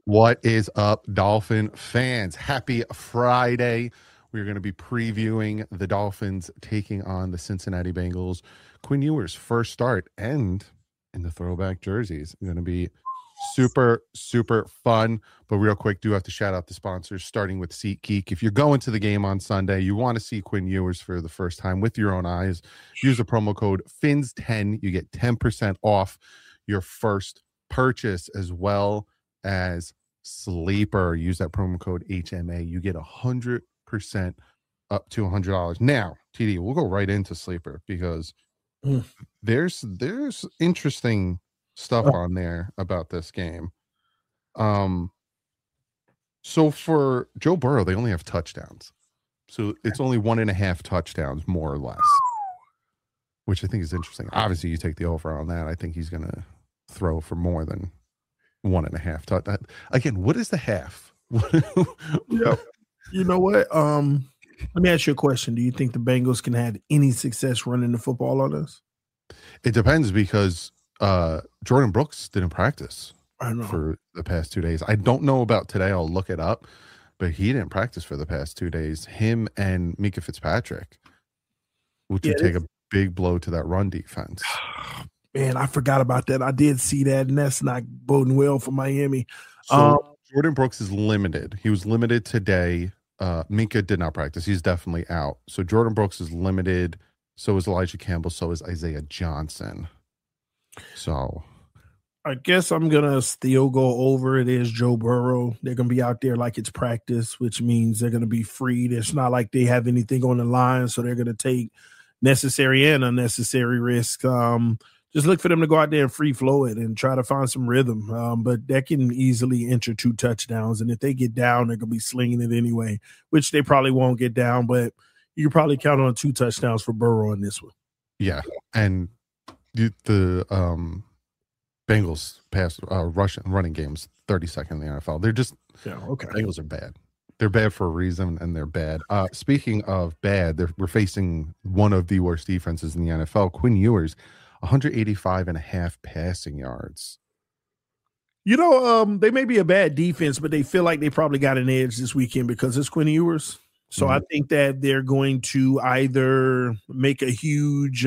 What is up, Dolphin fans? Happy Friday. We're going to be previewing the Dolphins taking on the Cincinnati Bengals. Quinn Ewers' first start and in the throwback jerseys. Going to be super, super fun. But real quick, do have to shout out the sponsors, starting with SeatGeek. If you're going to the game on Sunday, you want to see Quinn Ewers for the first time with your own eyes, use the promo code FINS10. You get 10% off your first purchase, as well as Sleeper. Use that promo code HMA. You get 100% up to $100. Now, TD, we'll go right into Sleeper because there's interesting stuff on there about this game. So for Joe Burrow, they only have touchdowns. So it's only 1.5 touchdowns, more or less, which I think is interesting. Obviously, you take the over on that. I think he's going to throw for more than 1.5 touch. Again, what is the half? Yeah. You know what? Let me ask you a question. Do you think the Bengals can have any success running the football on us? It depends, because Jordan Brooks didn't practice I for the past 2 days. I don't know about today. I'll look it up, but he didn't practice for the past 2 days. Him and Mika Fitzpatrick, which would take a big blow to that run defense. Man, I forgot about that. I did see that, and that's not boding well for Miami. So Jordan Brooks is limited. He was limited today. Minka did not practice. He's definitely out. So Jordan Brooks is limited. So is Elijah Campbell. So is Isaiah Johnson. So I guess I'm going to still go over. It is Joe Burrow. They're going to be out there like it's practice, which means they're going to be freed. It's not like they have anything on the line, so they're going to take necessary and unnecessary risk. Just look for them to go out there and free flow it and try to find some rhythm. But that can easily enter 2 touchdowns. And if they get down, they're going to be slinging it anyway, which they probably won't get down. But you can probably count on 2 touchdowns for Burrow in this one. Yeah. And the Bengals pass running games 32nd in the NFL. They're just Bengals are bad. They're bad for a reason, and they're bad. Speaking of bad, we're facing one of the worst defenses in the NFL. Quinn Ewers, 185.5 passing yards. You know, they may be a bad defense, but they feel like they probably got an edge this weekend because it's Quinn Ewers. So I think that they're going to either make a huge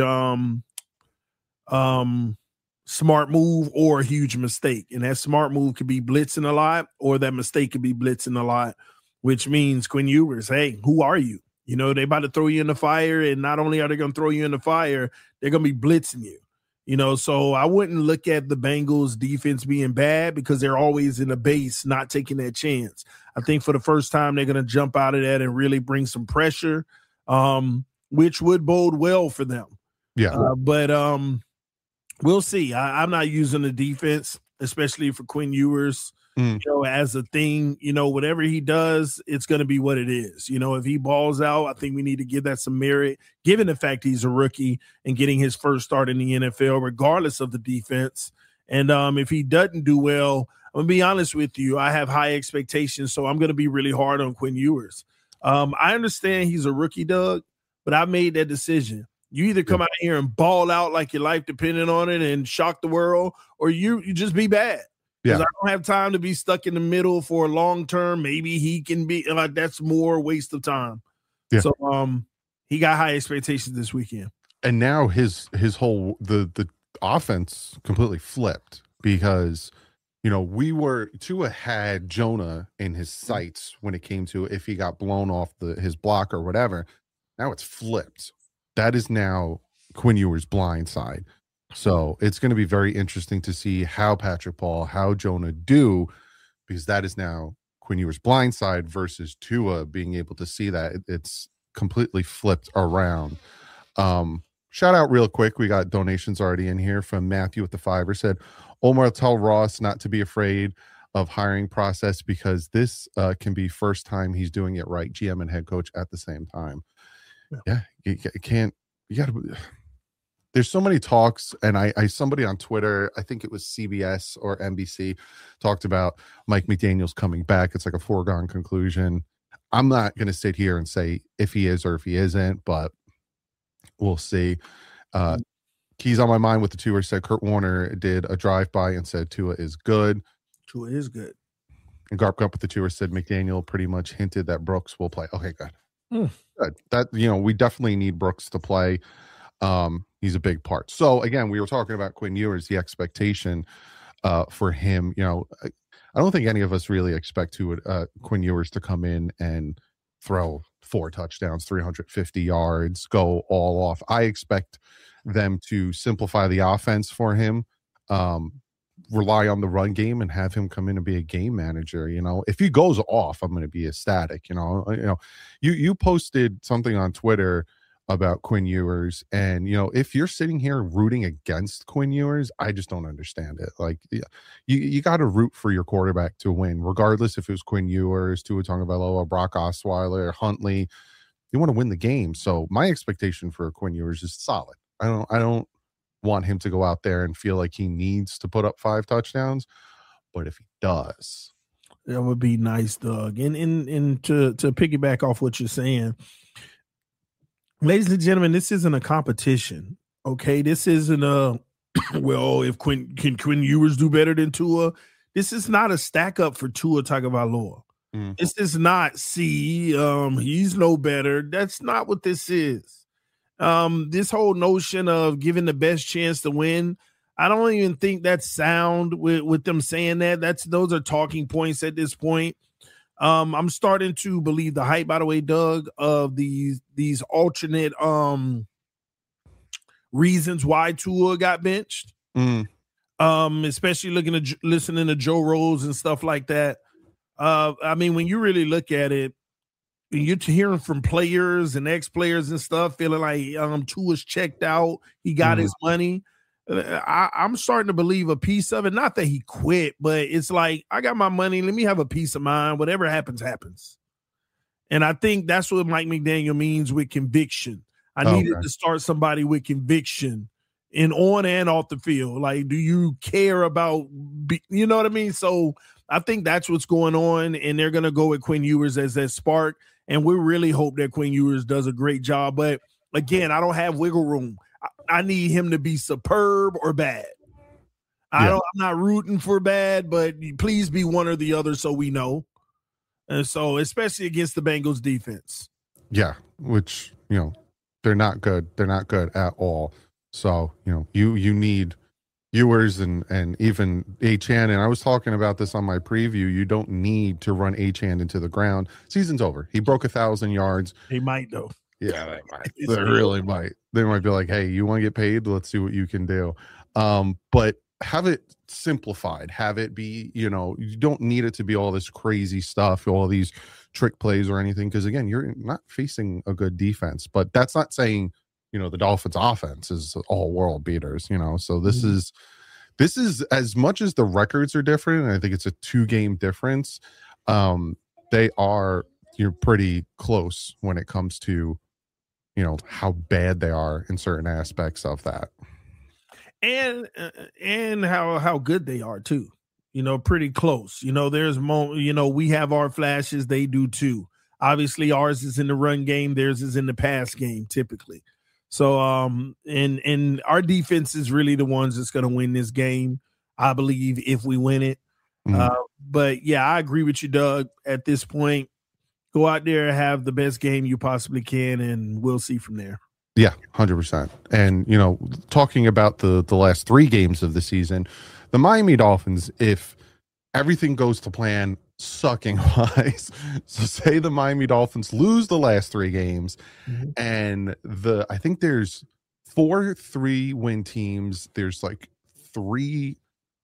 smart move or a huge mistake. And that smart move could be blitzing a lot, or that mistake could be blitzing a lot, which means Quinn Ewers, hey, who are you? You know, they about to throw you in the fire, and not only are they going to throw you in the fire, they're going to be blitzing you. You know, so I wouldn't look at the Bengals defense being bad because they're always in the base, not taking that chance. I think for the first time, they're going to jump out of that and really bring some pressure, which would bode well for them. Yeah. But we'll see. I'm not using the defense, especially for Quinn Ewers, you know, as a thing. You know, whatever he does, it's going to be what it is. You know, if he balls out, I think we need to give that some merit, given the fact he's a rookie and getting his first start in the NFL, regardless of the defense. And if he doesn't do well, I'm going to be honest with you, I have high expectations, so I'm going to be really hard on Quinn Ewers. I understand he's a rookie, Doug, but I made that decision. You either come out here and ball out like your life depended on it and shock the world, or you just be bad. Because I don't have time to be stuck in the middle for a long term. Maybe he can be like, that's more waste of time. Yeah. So he got high expectations this weekend. And now his whole the offense completely flipped, because you know Tua had Jonah in his sights when it came to if he got blown off his block or whatever. Now it's flipped. That is now Quinn Ewers' blind side. So it's going to be very interesting to see how Patrick Paul, how Jonah do, because that is now Quinn Ewers' blind side versus Tua being able to see that. It's completely flipped around. Shout out real quick. We got donations already in here from Matthew with the $5. Said, Omar, tell Ross not to be afraid of hiring process, because this can be first time he's doing it right. GM and head coach at the same time. Yeah, you can't. You got to. There's so many talks, and I somebody on Twitter, I think it was CBS or NBC, talked about Mike McDaniels coming back. It's like a foregone conclusion. I'm not going to sit here and say if he is or if he isn't, but we'll see. Keys on my mind with the Tua said Kurt Warner did a drive-by and said Tua is good. Tua is good. And Garp Gump with the tour said McDaniel pretty much hinted that Brooks will play. Okay, good. Good. That, we definitely need Brooks to play. He's a big part. So again, we were talking about Quinn Ewers, the expectation for him. I don't think any of us really expect Quinn Ewers to come in and throw 4 touchdowns, 350 yards, go all off. I expect them to simplify the offense for him, rely on the run game, and have him come in and be a game manager. If he goes off, I'm going to be ecstatic. You posted something on Twitter about Quinn Ewers, and if you're sitting here rooting against Quinn Ewers, I just don't understand it. Like, you got to root for your quarterback to win, regardless if it was Quinn Ewers, Tua Tagovailoa, Brock Osweiler, Huntley. You want to win the game. So my expectation for Quinn Ewers is solid. I don't want him to go out there and feel like he needs to put up 5 touchdowns, but if he does, that would be nice, Doug. And to piggyback off what you're saying, ladies and gentlemen, this isn't a competition. Okay, this isn't a if Quinn Ewers do better than Tua. This is not a stack up for Tua Tagovailoa. This is not he's no better. That's not what this is. This whole notion of giving the best chance to win, I don't even think that's sound with them saying that. Those are talking points at this point. I'm starting to believe the hype, by the way, Doug, of these alternate reasons why Tua got benched. Especially listening to Joe Rose and stuff like that. I mean, when you really look at it, you're hearing from players and ex-players and stuff, feeling like Tua's checked out, he got his money. I'm starting to believe a piece of it. Not that he quit, but it's like, I got my money. Let me have a peace of mind. Whatever happens, happens. And I think that's what Mike McDaniel means with conviction. I needed to start somebody with conviction on and off the field. Like, do you care about, you know what I mean? So I think that's what's going on, and they're going to go with Quinn Ewers as that spark. And we really hope that Quinn Ewers does a great job. But again, I don't have wiggle room. I need him to be superb or bad. I'm not rooting for bad, but please be one or the other so we know. And so, especially against the Bengals defense. Yeah, which, they're not good. They're not good at all. So, you need Ewers and even Achane. And I was talking about this on my preview. You don't need to run Achane into the ground. Season's over. He broke 1,000 yards. He might, though. Yeah, they might. They really might. They might be like, hey, you want to get paid? Let's see what you can do. But have it simplified. Have it be, you don't need it to be all this crazy stuff, all these trick plays or anything. Because, again, you're not facing a good defense. But that's not saying, the Dolphins offense is all world beaters, So this is as much as the records are different, and I think it's a 2-game difference. You're pretty close when it comes to, how bad they are in certain aspects of that. And how good they are too, pretty close. There's we have our flashes, they do too. Obviously ours is in the run game, theirs is in the pass game typically. So and our defense is really the ones that's going to win this game, I believe, if we win it. But yeah, I agree with you, Doug. At this point, go out there and have the best game you possibly can, and we'll see from there. Yeah, 100%. And, talking about the last 3 games of the season, the Miami Dolphins, if everything goes to plan, sucking wise, so say the Miami Dolphins lose the last 3 games, and I think there's 4 3-win teams. There's like 3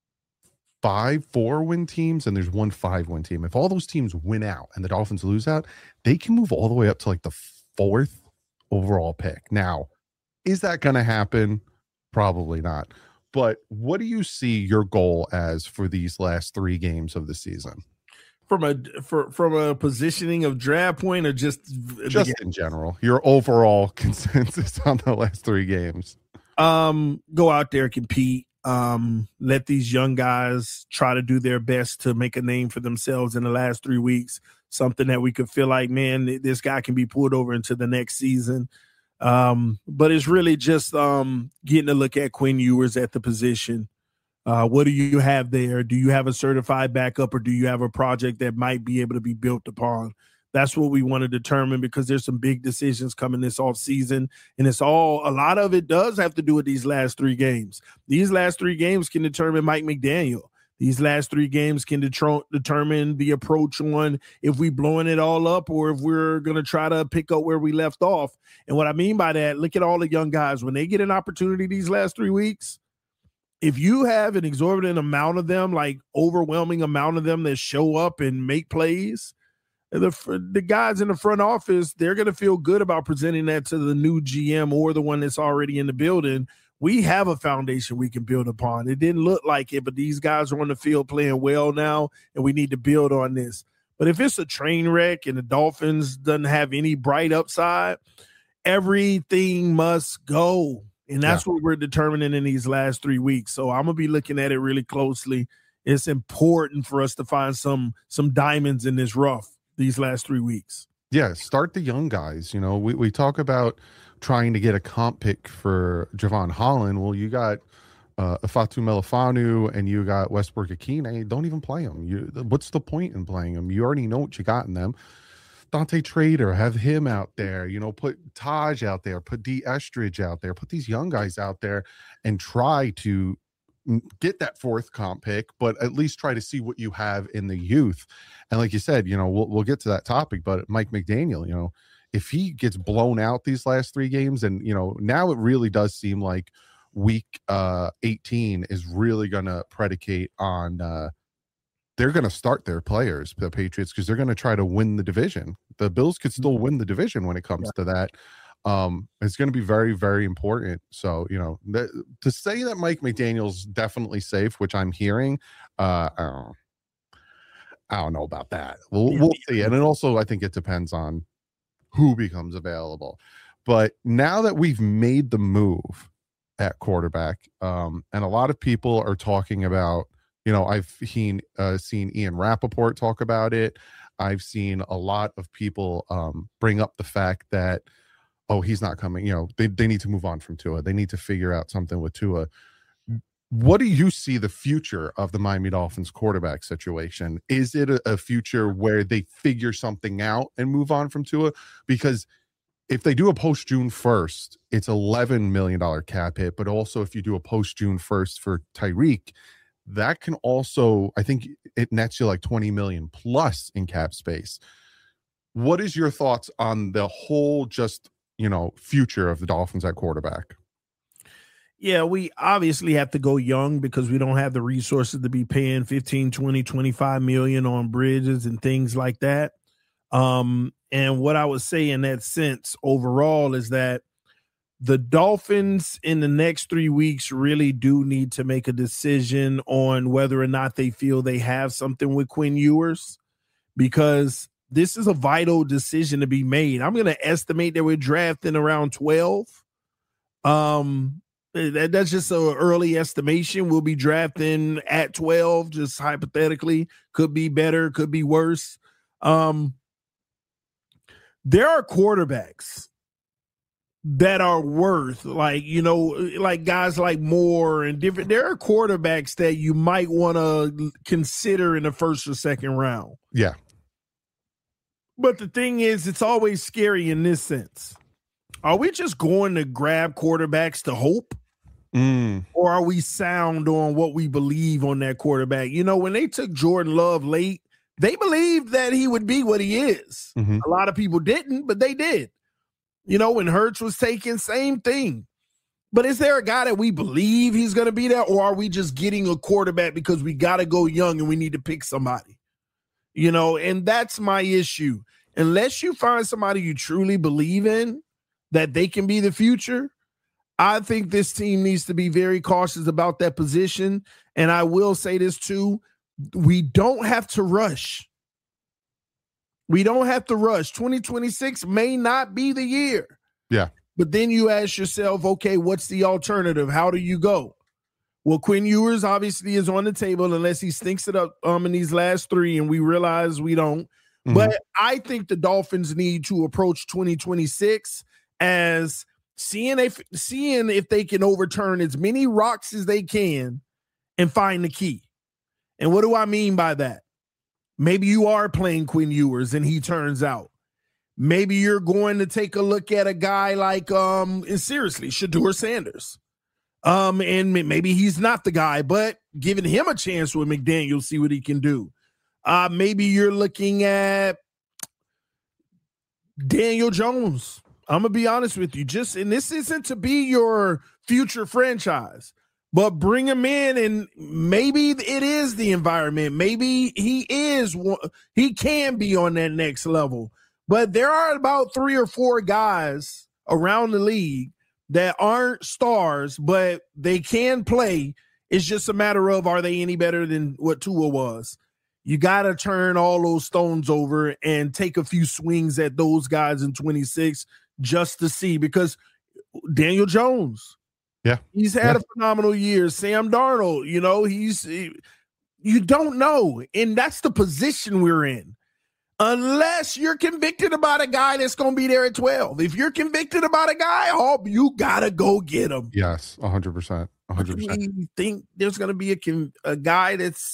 4-win teams, and there's 1 5-win team. If all those teams win out and the Dolphins lose out, they can move all the way up to like the 4th overall pick. Now, is that going to happen? Probably not. But what do you see your goal as for these last 3 games of the season? From a positioning of draft point, or just in general, your overall consensus on the last 3 games? Go out there, compete. Let these young guys try to do their best to make a name for themselves in the last 3 weeks. Something that we could feel like, man, this guy can be pulled over into the next season. But it's really just getting a look at Quinn Ewers at the position. What do you have there? Do you have a certified backup, or do you have a project that might be able to be built upon? That's what we want to determine, because there's some big decisions coming this offseason, and a lot of it does have to do with these last 3 games. These last 3 games can determine Mike McDaniel. These last 3 games can determine the approach on if we blowing it all up or if we're going to try to pick up where we left off. And what I mean by that, look at all the young guys. When they get an opportunity these last 3 weeks, if you have an exorbitant amount of them, like overwhelming amount of them that show up and make plays, the guys in the front office, they're going to feel good about presenting that to the new GM or the one that's already in the building. We have a foundation we can build upon. It didn't look like it, but these guys are on the field playing well now, and we need to build on this. But if it's a train wreck and the Dolphins doesn't have any bright upside, everything must go. And that's what we're determining in these last 3 weeks. So I'm going to be looking at it really closely. It's important for us to find some diamonds in this rough these last 3 weeks. Yeah, start the young guys. You know, we talk about trying to get a comp pick for Javon Holland. Well, you got Fatu Melifanu and you got Westbrook Akine. Don't even play them. What's the point in playing them? You already know what you got in them. Dante Trader, have him out there, you know, put Taj out there, put D Estridge out there, put these young guys out there and try to get that 4th comp pick, but at least try to see what you have in the youth. And like you said, you know, we'll get to that topic, but Mike McDaniel, you know, if he gets blown out these last 3 games, and, you know, now it really does seem like week 18 is really going to predicate on they're going to start their players, the Patriots, because they're going to try to win the division. The Bills could still win the division when it comes to that. It's going to be very, very important. So, you know, to say that Mike McDaniel's definitely safe, which I'm hearing, I don't know about that. We'll see. And then also, I think it depends on who becomes available. But now that we've made the move at quarterback, and a lot of people are talking about, you know, I've seen Ian Rappaport talk about it. I've seen a lot of people bring up the fact that, oh, he's not coming. You know, they need to move on from Tua. They need to figure out something with Tua. What do you see the future of the Miami Dolphins quarterback situation? Is it a future where they figure something out and move on from Tua? Because if they do a post June 1st, it's $11 million cap hit. But also if you do a post June 1st for Tyreek, that can also, I think it nets you like 20 million plus in cap space. What is your thoughts on the whole just, you know, future of the Dolphins at quarterback? Yeah, we obviously have to go young because we don't have the resources to be paying 15, 20, 25 million on bridges and things like that. And what I would say in that sense overall is that the Dolphins in the next 3 weeks really do need to make a decision on whether or not they feel they have something with Quinn Ewers, because this is a vital decision to be made. I'm going to estimate that we're drafting around 12. That's just an early estimation. We'll be drafting at 12, just hypothetically. Could be better, could be worse. There are quarterbacks that are worth, like, you know, like guys like Moore and different. There are quarterbacks that you might want to consider in the first or second round. Yeah. But the thing is, it's always scary in this sense. Are we just going to grab quarterbacks to hope? Or are we sound on what we believe on that quarterback? You know, when they took Jordan Love late, they believed that he would be what he is. Mm-hmm. A lot of people didn't, but they did. You know, when Hurts was taken, same thing. But is there a guy that we believe he's going to be there, or are we just getting a quarterback because we got to go young and we need to pick somebody? You know, and that's my issue. Unless you find somebody you truly believe in, that they can be the future, I think this team needs to be very cautious about that position. And I will say this too, we don't have to rush. We don't have to rush. 2026 may not be the year. Yeah. But then you ask yourself, okay, what's the alternative? How do you go? Well, Quinn Ewers obviously is on the table unless he stinks it up in these last 3, and we realize we don't. Mm-hmm. But I think the Dolphins need to approach 2026 as seeing if they can overturn as many rocks as they can and find the key. And what do I mean by that? Maybe you are playing Quinn Ewers and he turns out. Maybe you're going to take a look at a guy like, seriously, Shedeur Sanders. And maybe he's not the guy, but giving him a chance with McDaniel, see what he can do. Maybe you're looking at Daniel Jones. I'm going to be honest with you. And this isn't to be your future franchise, but bring him in and maybe it is the environment. Maybe he can be on that next level. But there are about 3 or 4 guys around the league that aren't stars, but they can play. It's just a matter of, are they any better than what Tua was? You got to turn all those stones over and take a few swings at those guys in 26 just to see, because Daniel Jones, he's had a phenomenal year. Sam Darnold, you don't know. And that's the position we're in. Unless you're convicted about a guy that's going to be there at 12. If you're convicted about a guy, you got to go get him. Yes, 100%. 100%. You think there's going to be a guy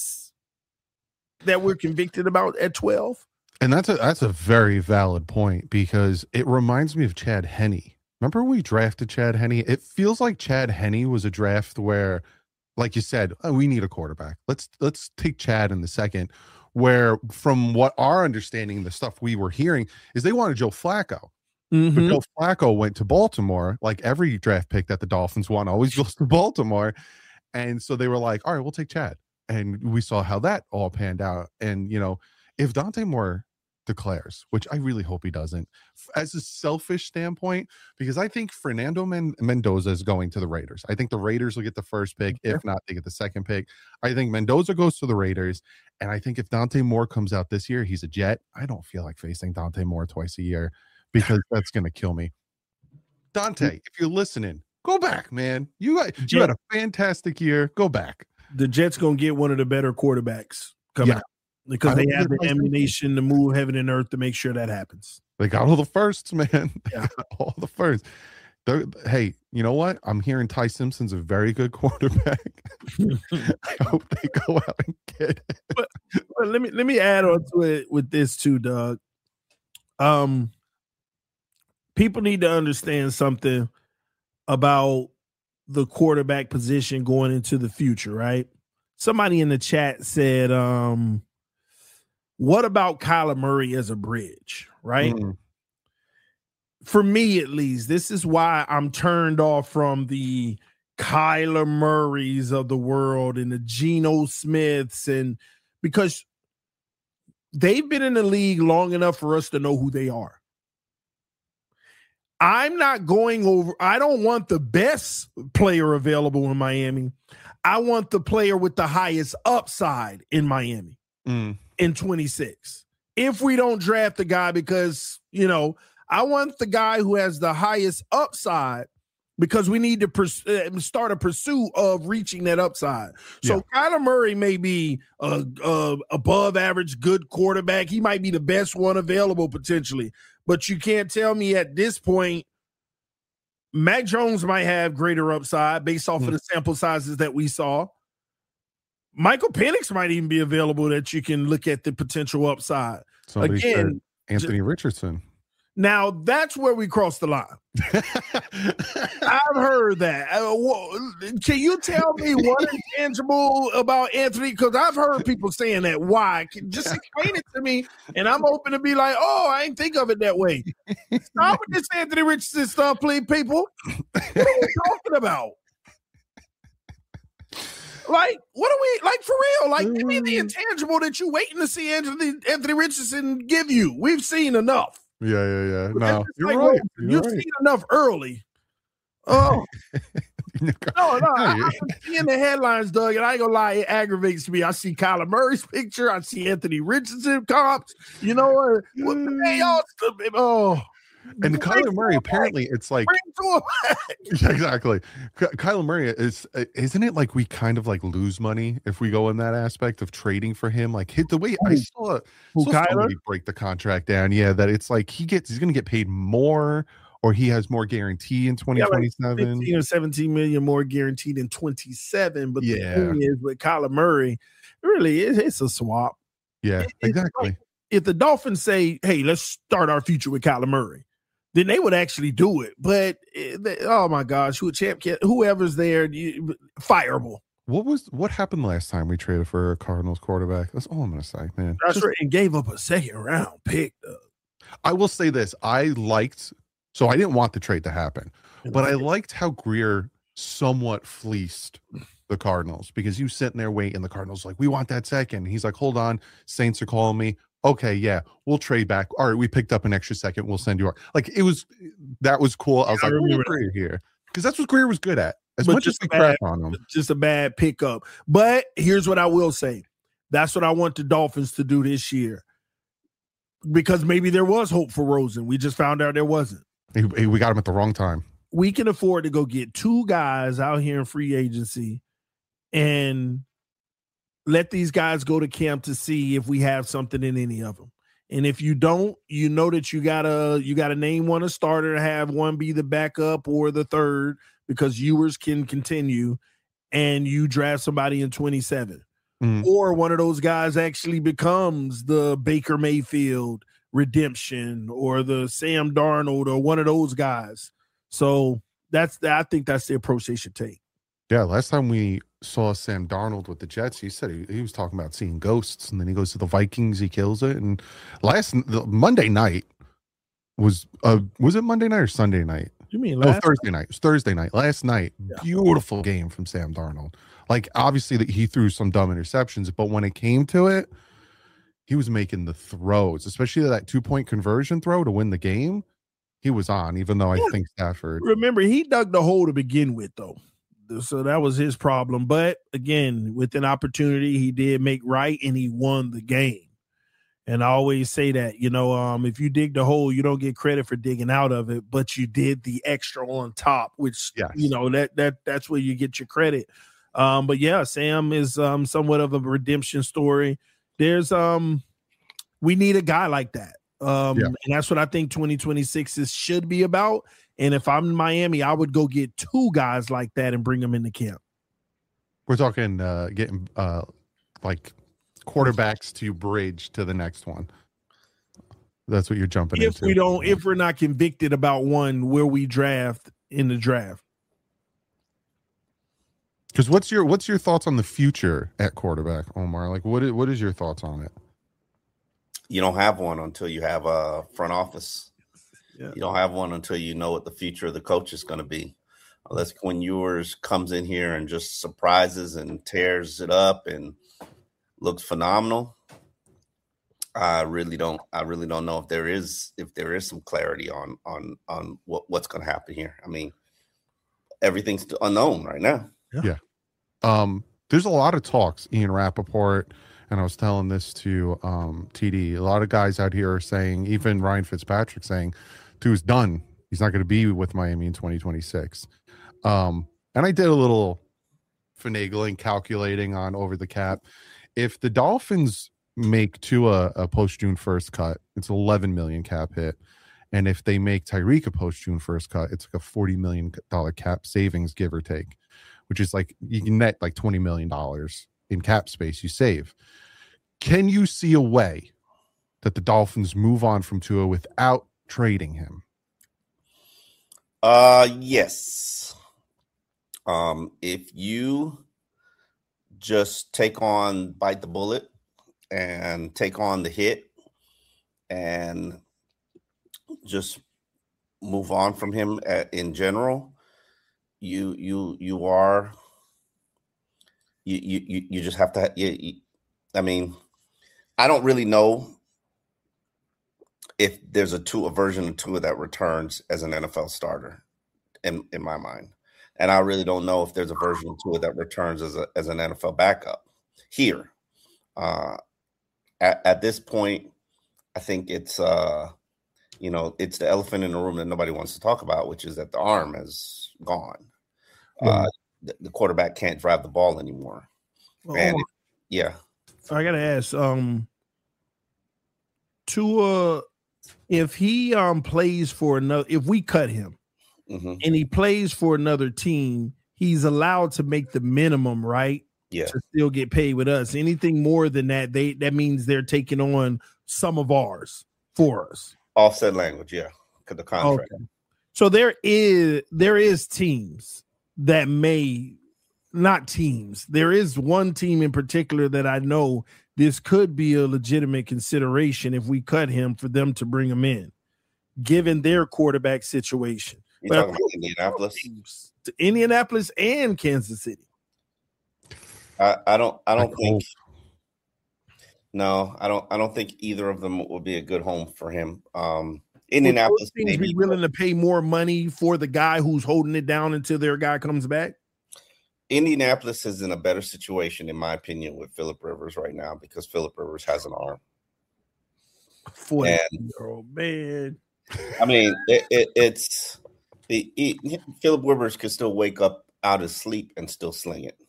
that we're convicted about at 12? And that's a very valid point, because it reminds me of Chad Henne. Remember when we drafted Chad Henne? It feels like Chad Henne was a draft where, like you said, we need a quarterback. Let's take Chad in the second. Where, from what our understanding, the stuff we were hearing, is they wanted Joe Flacco. Mm-hmm. But Joe Flacco went to Baltimore. Like every draft pick that the Dolphins want always goes to Baltimore. And so they were like, all right, we'll take Chad. And we saw how that all panned out. And, if Dante Moore declares, which I really hope he doesn't, as a selfish standpoint, because I think Fernando Mendoza is going to the Raiders. I think the Raiders will get the first pick. If not, they get the second pick. I think Mendoza goes to the Raiders. And I think if Dante Moore comes out this year, he's a Jet. I don't feel like facing Dante Moore twice a year, because that's going to kill me. Dante, if you're listening, go back, man. You had a fantastic year. Go back. The Jets going to get one of the better quarterbacks come out, because they have the ammunition to move heaven and earth to make sure that happens. They got all the firsts, man. Yeah. All the firsts. Hey, you know what? I'm hearing Ty Simpson's a very good quarterback. I hope they go out and get it. But let me add on to it with this too, Doug. People need to understand something about the quarterback position going into the future, right? Somebody in the chat said, what about Kyler Murray as a bridge, right? For me, at least, this is why I'm turned off from the Kyler Murrays of the world and the Geno Smiths, and because they've been in the league long enough for us to know who they are. I'm not going over. I don't want the best player available in Miami. I want the player with the highest upside in Miami in 26. If we don't draft the guy, because, I want the guy who has the highest upside, because we need to start a pursuit of reaching that upside. So Kyler Murray may be a above average good quarterback. He might be the best one available potentially. But you can't tell me at this point, Mac Jones might have greater upside based off of the sample sizes that we saw. Michael Penix might even be available that you can look at the potential upside. Somebody said Anthony Richardson. Now, that's where we cross the line. I've heard that. Can you tell me what intangible about Anthony? Because I've heard people saying that. Why? Just explain it to me, and I'm open to be like, I ain't think of it that way. Stop with this Anthony Richardson stuff, please, people. What are we talking about? Like, what are we, like, for real? Like, give me the intangible that you waiting to see Anthony Richardson give you. We've seen enough. Yeah. No, you're right. You've seen enough early. Oh, no. I'm seeing the headlines, Doug, and I ain't gonna lie, it aggravates me. I see Kyler Murray's picture. I see Anthony Richardson comps. And Kyler Murray, apparently, it's like exactly. Kyler Murray isn't it like we kind of like lose money if we go in that aspect of trading for him? Like the way I saw somebody break the contract down, that it's like he's going to get paid more, or he has more guarantee in 2027. Like 15 or 17 million more guaranteed in 27. But the thing is, with Kyler Murray, really, it's a swap. Yeah, exactly. Like, if the Dolphins say, "Hey, let's start our future with Kyler Murray," then they would actually do it. But oh my gosh, whoever's there, fireable. What happened last time we traded for a Cardinals quarterback? That's all I'm gonna say, man. That's right, and gave up a second round pick. I will say this: I didn't want the trade to happen, but I liked how Grier somewhat fleeced the Cardinals, because you sitting there waiting, the Cardinals like, we want that second. He's like, hold on, Saints are calling me. Okay, yeah, we'll trade back. All right, we picked up an extra second. We'll send you that was cool. I was like, Grier here, because that's what Grier was good at. As much as we crap on him, just a bad pickup. But here's what I will say: that's what I want the Dolphins to do this year, because maybe there was hope for Rosen. We just found out there wasn't. We got him at the wrong time. We can afford to go get 2 guys out here in free agency and let these guys go to camp to see if we have something in any of them. And if you don't, you know that you gotta name one a starter, have one be the backup or the third, because Ewers can continue, and you draft somebody in 27. Or one of those guys actually becomes the Baker Mayfield redemption or the Sam Darnold or one of those guys. So I think that's the approach they should take. Yeah, last time we saw Sam Darnold with the Jets, he said he was talking about seeing ghosts, and then he goes to the Vikings, he kills it. And Monday night was it Monday night or Sunday night? You mean Thursday night? It was Thursday night. Last night, beautiful game from Sam Darnold. Like, obviously he threw some dumb interceptions, but when it came to it, he was making the throws, especially that 2-point conversion throw to win the game. He was on, even though I think Stafford. Remember, he dug the hole to begin with, though. So that was his problem. But again, with an opportunity, he did make right, and he won the game. And I always say that, if you dig the hole, you don't get credit for digging out of it, but you did the extra on top, which, that's where you get your credit. But yeah, Sam is somewhat of a redemption story. There's we need a guy like that. And that's what I think 2026 should be about. And if I'm in Miami, I would go get 2 guys like that and bring them into camp. We're talking getting like quarterbacks to bridge to the next one. That's what you're jumping into. If we're not convicted about one where we draft in the draft. Because what's your thoughts on the future at quarterback, Omar? Like, what is your thoughts on it? You don't have one until you have a front office. Yeah. You don't have one until you know what the future of the coach is going to be. Unless Quinn Ewers comes in here and just surprises and tears it up and looks phenomenal. I really don't know if there is some clarity on what's going to happen here. I mean, everything's unknown right now. Yeah. There's a lot of talks, Ian Rappaport, and I was telling this to TD. A lot of guys out here are saying, even Ryan Fitzpatrick saying, Tua's done. He's not going to be with Miami in 2026. And I did a little finagling, calculating on over the cap. If the Dolphins make Tua a post-June 1st cut, it's an $11 million cap hit. And if they make Tyreek a post-June 1st cut, it's like a $40 million cap savings, give or take, which is like you can net like $20 million in cap space you save. Can you see a way that the Dolphins move on from Tua without trading him? Yes. If you just bite the bullet and take on the hit and just move on from him in general, you just have to. I mean, I don't really know if there's a version of Tua that returns as an NFL starter in my mind. And I really don't know if there's a version of Tua that returns as an NFL backup here. At this point, I think it's it's the elephant in the room that nobody wants to talk about, which is that the arm is gone. The quarterback can't drive the ball anymore. So I gotta ask, Tua if he plays for another, if we cut him and he plays for another team, he's allowed to make the minimum, right? Yeah. To still get paid with us. Anything more than that, that means they're taking on some of ours for us. Offset language, yeah. The contract. Okay. So there is teams that may not teams. There is one team in particular that I know this could be a legitimate consideration if we cut him for them to bring him in, given their quarterback situation. You talking about Indianapolis? Indianapolis and Kansas City. I don't think. No, I don't think either of them will be a good home for him. Indianapolis may be willing to pay more money for the guy who's holding it down until their guy comes back. Indianapolis is in a better situation, in my opinion, with Phillip Rivers right now because Phillip Rivers has an arm. 40-year-old man. I mean, Phillip Rivers could still wake up out of sleep and still sling it.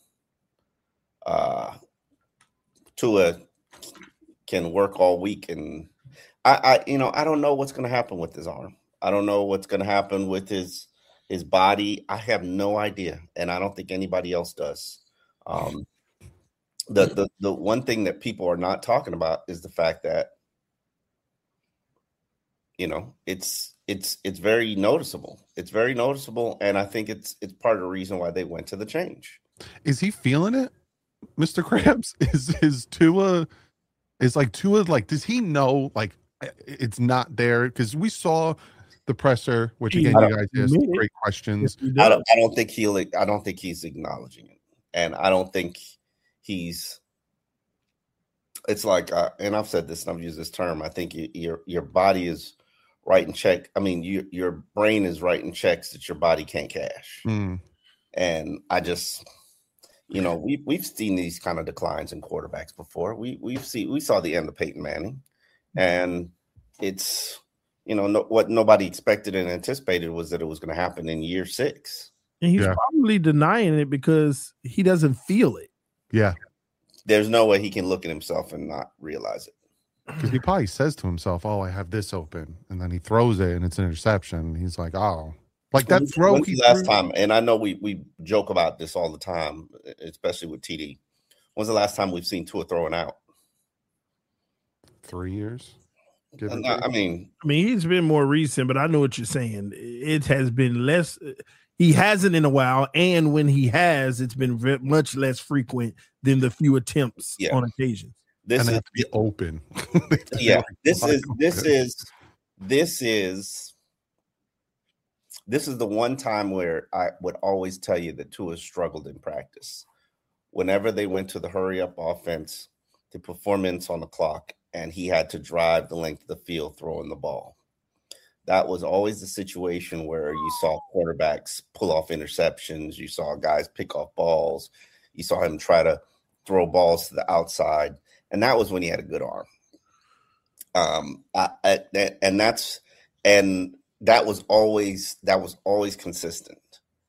Tua can work all week, and I don't know what's going to happen with his arm. I don't know what's going to happen with his body. I have no idea, and I don't think anybody else does. The one thing that people are not talking about is the fact that it's very noticeable. It's very noticeable, and I think it's part of the reason why they went to the change. Is he feeling it, Mr. Krabs? Is Tua does he know it's not there? Because we saw the presser, which again you guys asked great questions. I don't think he's acknowledging it, and I don't think he's. It's like, and I've said this, and I've used this term. I think your body is writing check. I mean, your brain is writing checks that your body can't cash. And I just, we've seen these kind of declines in quarterbacks before. We saw the end of Peyton Manning, and it's what nobody expected and anticipated was that it was going to happen in year 6. And he's probably denying it because he doesn't feel it. Yeah. There's no way he can look at himself and not realize it. Because he probably says to himself, "Oh, I have this open," and then he throws it, and it's an interception. He's like, "Oh, like that throw." When's the last time? And I know we joke about this all the time, especially with TD. When's the last time we've seen Tua throwing out? 3 years. I mean, he's been more recent, but I know what you're saying. It has been less. He hasn't in a while, and when he has, it's been much less frequent than the few attempts on occasion. This is be open. Yeah, this is the one time where I would always tell you that Tua struggled in practice. Whenever they went to the hurry up offense, the performance on the clock, and he had to drive the length of the field throwing the ball. That was always the situation where you saw quarterbacks pull off interceptions. You saw guys pick off balls. You saw him try to throw balls to the outside. And that was when he had a good arm. That was always consistent.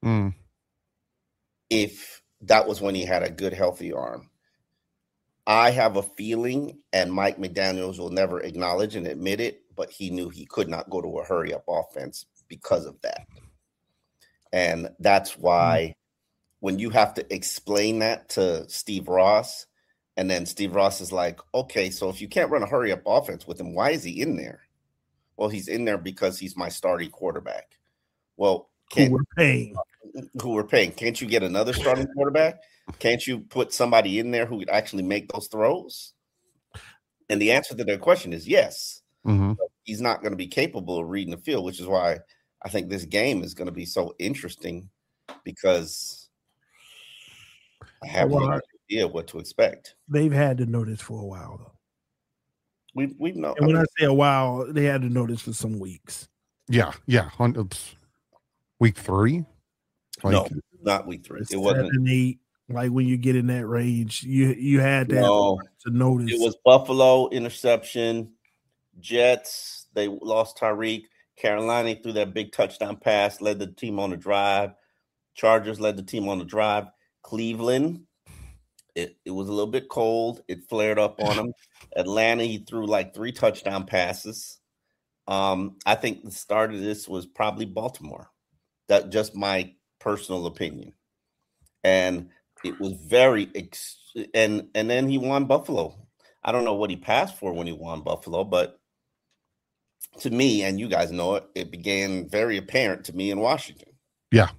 If that was when he had a good, healthy arm. I have a feeling, and Mike McDaniels will never acknowledge and admit it, but he knew he could not go to a hurry-up offense because of that. And that's why when you have to explain that to Steve Ross, and then Steve Ross is like, okay, so if you can't run a hurry-up offense with him, why is he in there? Well, he's in there because he's my starting quarterback. Well, who we're paying. Can't you get another starting quarterback? Can't you put somebody in there who would actually make those throws? And the answer to their question is yes. He's not going to be capable of reading the field, which is why I think this game is going to be so interesting because I have no idea what to expect. They've had to know this for a while, though. We know. And when I say a while, they had to know this for some weeks. Yeah. Week 3? No, not week 3. It wasn't 7, 8. Like when you get in that range, you had that to notice. It was Buffalo interception, Jets. They lost Tyreek. Carolina threw that big touchdown pass, led the team on the drive. Chargers led the team on the drive. Cleveland, it was a little bit cold. It flared up on him. Atlanta, he threw like 3 touchdown passes. I think the start of this was probably Baltimore. That's just my personal opinion. And it was and then he won Buffalo. I don't know what he passed for when he won Buffalo, but to me, and you guys know it, it began very apparent to me in Washington. Yeah.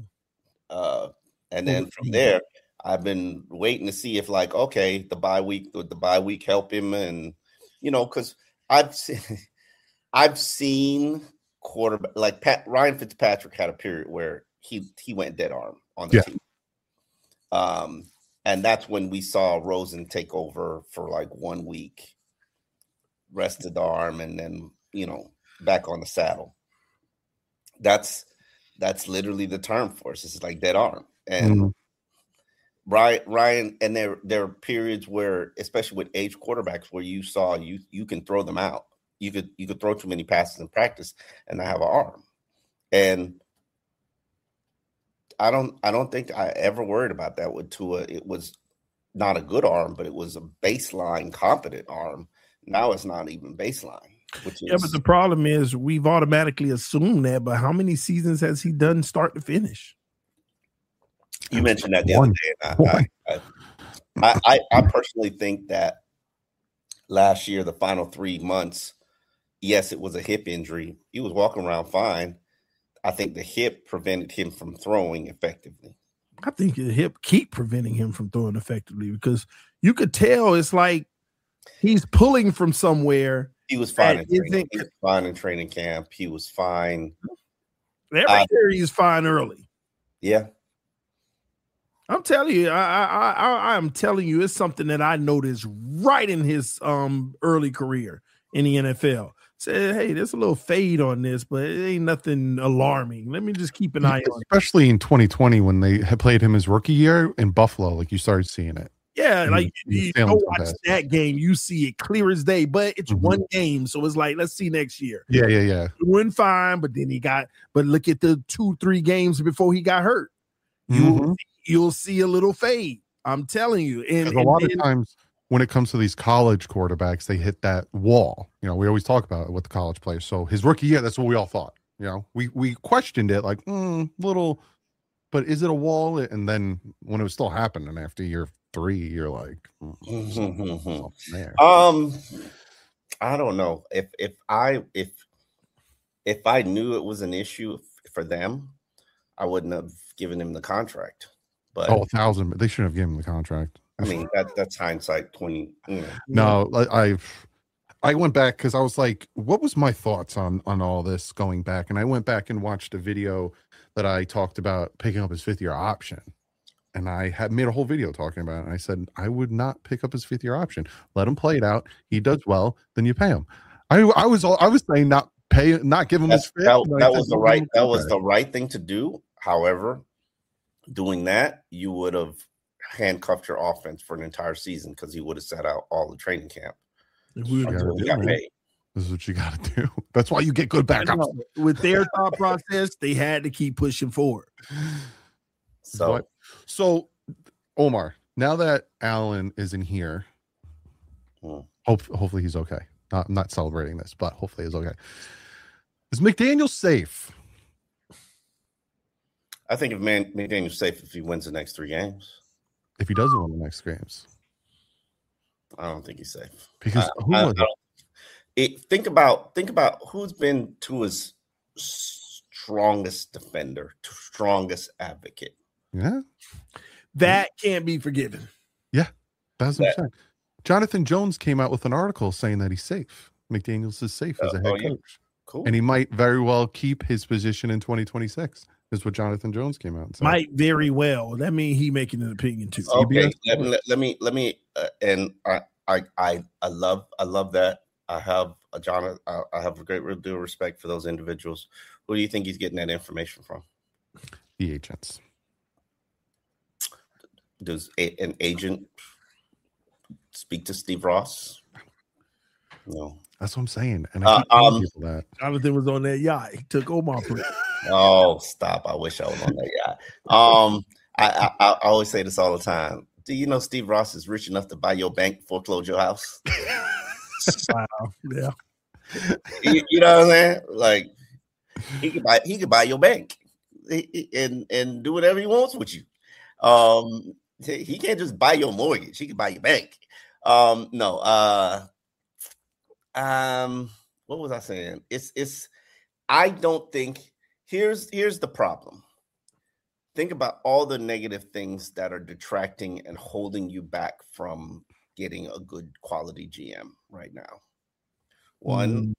And then from there, I've been waiting to see if, like, okay, would the bye week help him? And, because I've seen quarterback like Ryan Fitzpatrick had a period where he went dead arm on the team. And that's when we saw Rosen take over for like 1 week, rested the arm, and then, back on the saddle. That's literally the term for us. It's like dead arm. And Ryan, and there are periods where, especially with age quarterbacks, where you saw you can throw them out. You could throw too many passes in practice and not have an arm. And I don't think I ever worried about that with Tua. It was not a good arm, but it was a baseline competent arm. Now it's not even baseline. But the problem is we've automatically assumed that. But how many seasons has he done start to finish? You mentioned that the other day. And I personally think that last year, the final 3 months, yes, it was a hip injury. He was walking around fine. I think the hip prevented him from throwing effectively. I think the hip keep preventing him from throwing effectively because you could tell it's like he's pulling from somewhere. He was fine in training. He was fine in training camp. He was fine. Every year he's fine early. Yeah. I'm telling you, I am telling you, it's something that I noticed right in his early career in the NFL. Said, hey, there's a little fade on this, but it ain't nothing alarming. Let me just keep an eye on it. Especially in 2020 when they had played him his rookie year in Buffalo, like you started seeing it. Yeah, like you go watch that game, you see it clear as day, but it's one game, so it's like, let's see next year. Yeah. He went fine, but then but look at the 2-3 games before he got hurt. You'll see a little fade. I'm telling you. And a lot of times when it comes to these college quarterbacks, they hit that wall. We always talk about it with the college players. So his rookie year, that's what we all thought. We questioned it like little, but is it a wall? And then when it was still happening after year 3, you're like, there. I don't know if I knew it was an issue for them, I wouldn't have given him the contract. But 1,000. They shouldn't have given him the contract. I mean, that's hindsight 20. No, I went back because I was like, what was my thoughts on all this going back? And I went back and watched a video that I talked about picking up his 5th-year option. And I had made a whole video talking about it. And I said, I would not pick up his 5th-year option. Let him play it out. He does well, then you pay him. I was saying not give him his 5th. That was the right thing to do. However, doing that, you would have handcuffed your offense for an entire season because he would have sat out all the training camp. This is what you got to do. That's why you get good backups. With their thought process, they had to keep pushing forward. So, Omar, now that Allen isn't here, hopefully he's okay. I'm not celebrating this, but hopefully he's okay. Is McDaniel safe? I think if McDaniel's safe if he wins the next 3 games. If he doesn't win the next games, I don't think he's safe. Because think about who's been Tua's strongest defender, strongest advocate. Yeah, that can't be forgiven. Yeah, that's what I'm saying. Jonathan Jones came out with an article saying that he's safe. McDaniels is safe as a head coach. Cool. And he might very well keep his position in 2026. Is what Jonathan Jones came out and said. Might very well. That means he making an opinion too. Okay, let me. And I love that. I have a great deal of respect for those individuals. Who do you think he's getting that information from? The agents. Does an agent speak to Steve Ross? No. That's what I'm saying. And I keep telling people that. Jonathan was on that yacht. He took Omar for it. Oh, stop. I wish I was on that yacht. I always say this all the time. Do you know Steve Ross is rich enough to buy your bank, foreclose your house? Wow. Yeah. You know what I'm saying? Like he could buy your bank and do whatever he wants with you. He can't just buy your mortgage. He can buy your bank. No. What was I saying? It's. I don't think. Here's the problem. Think about all the negative things that are detracting and holding you back from getting a good quality GM right now. One,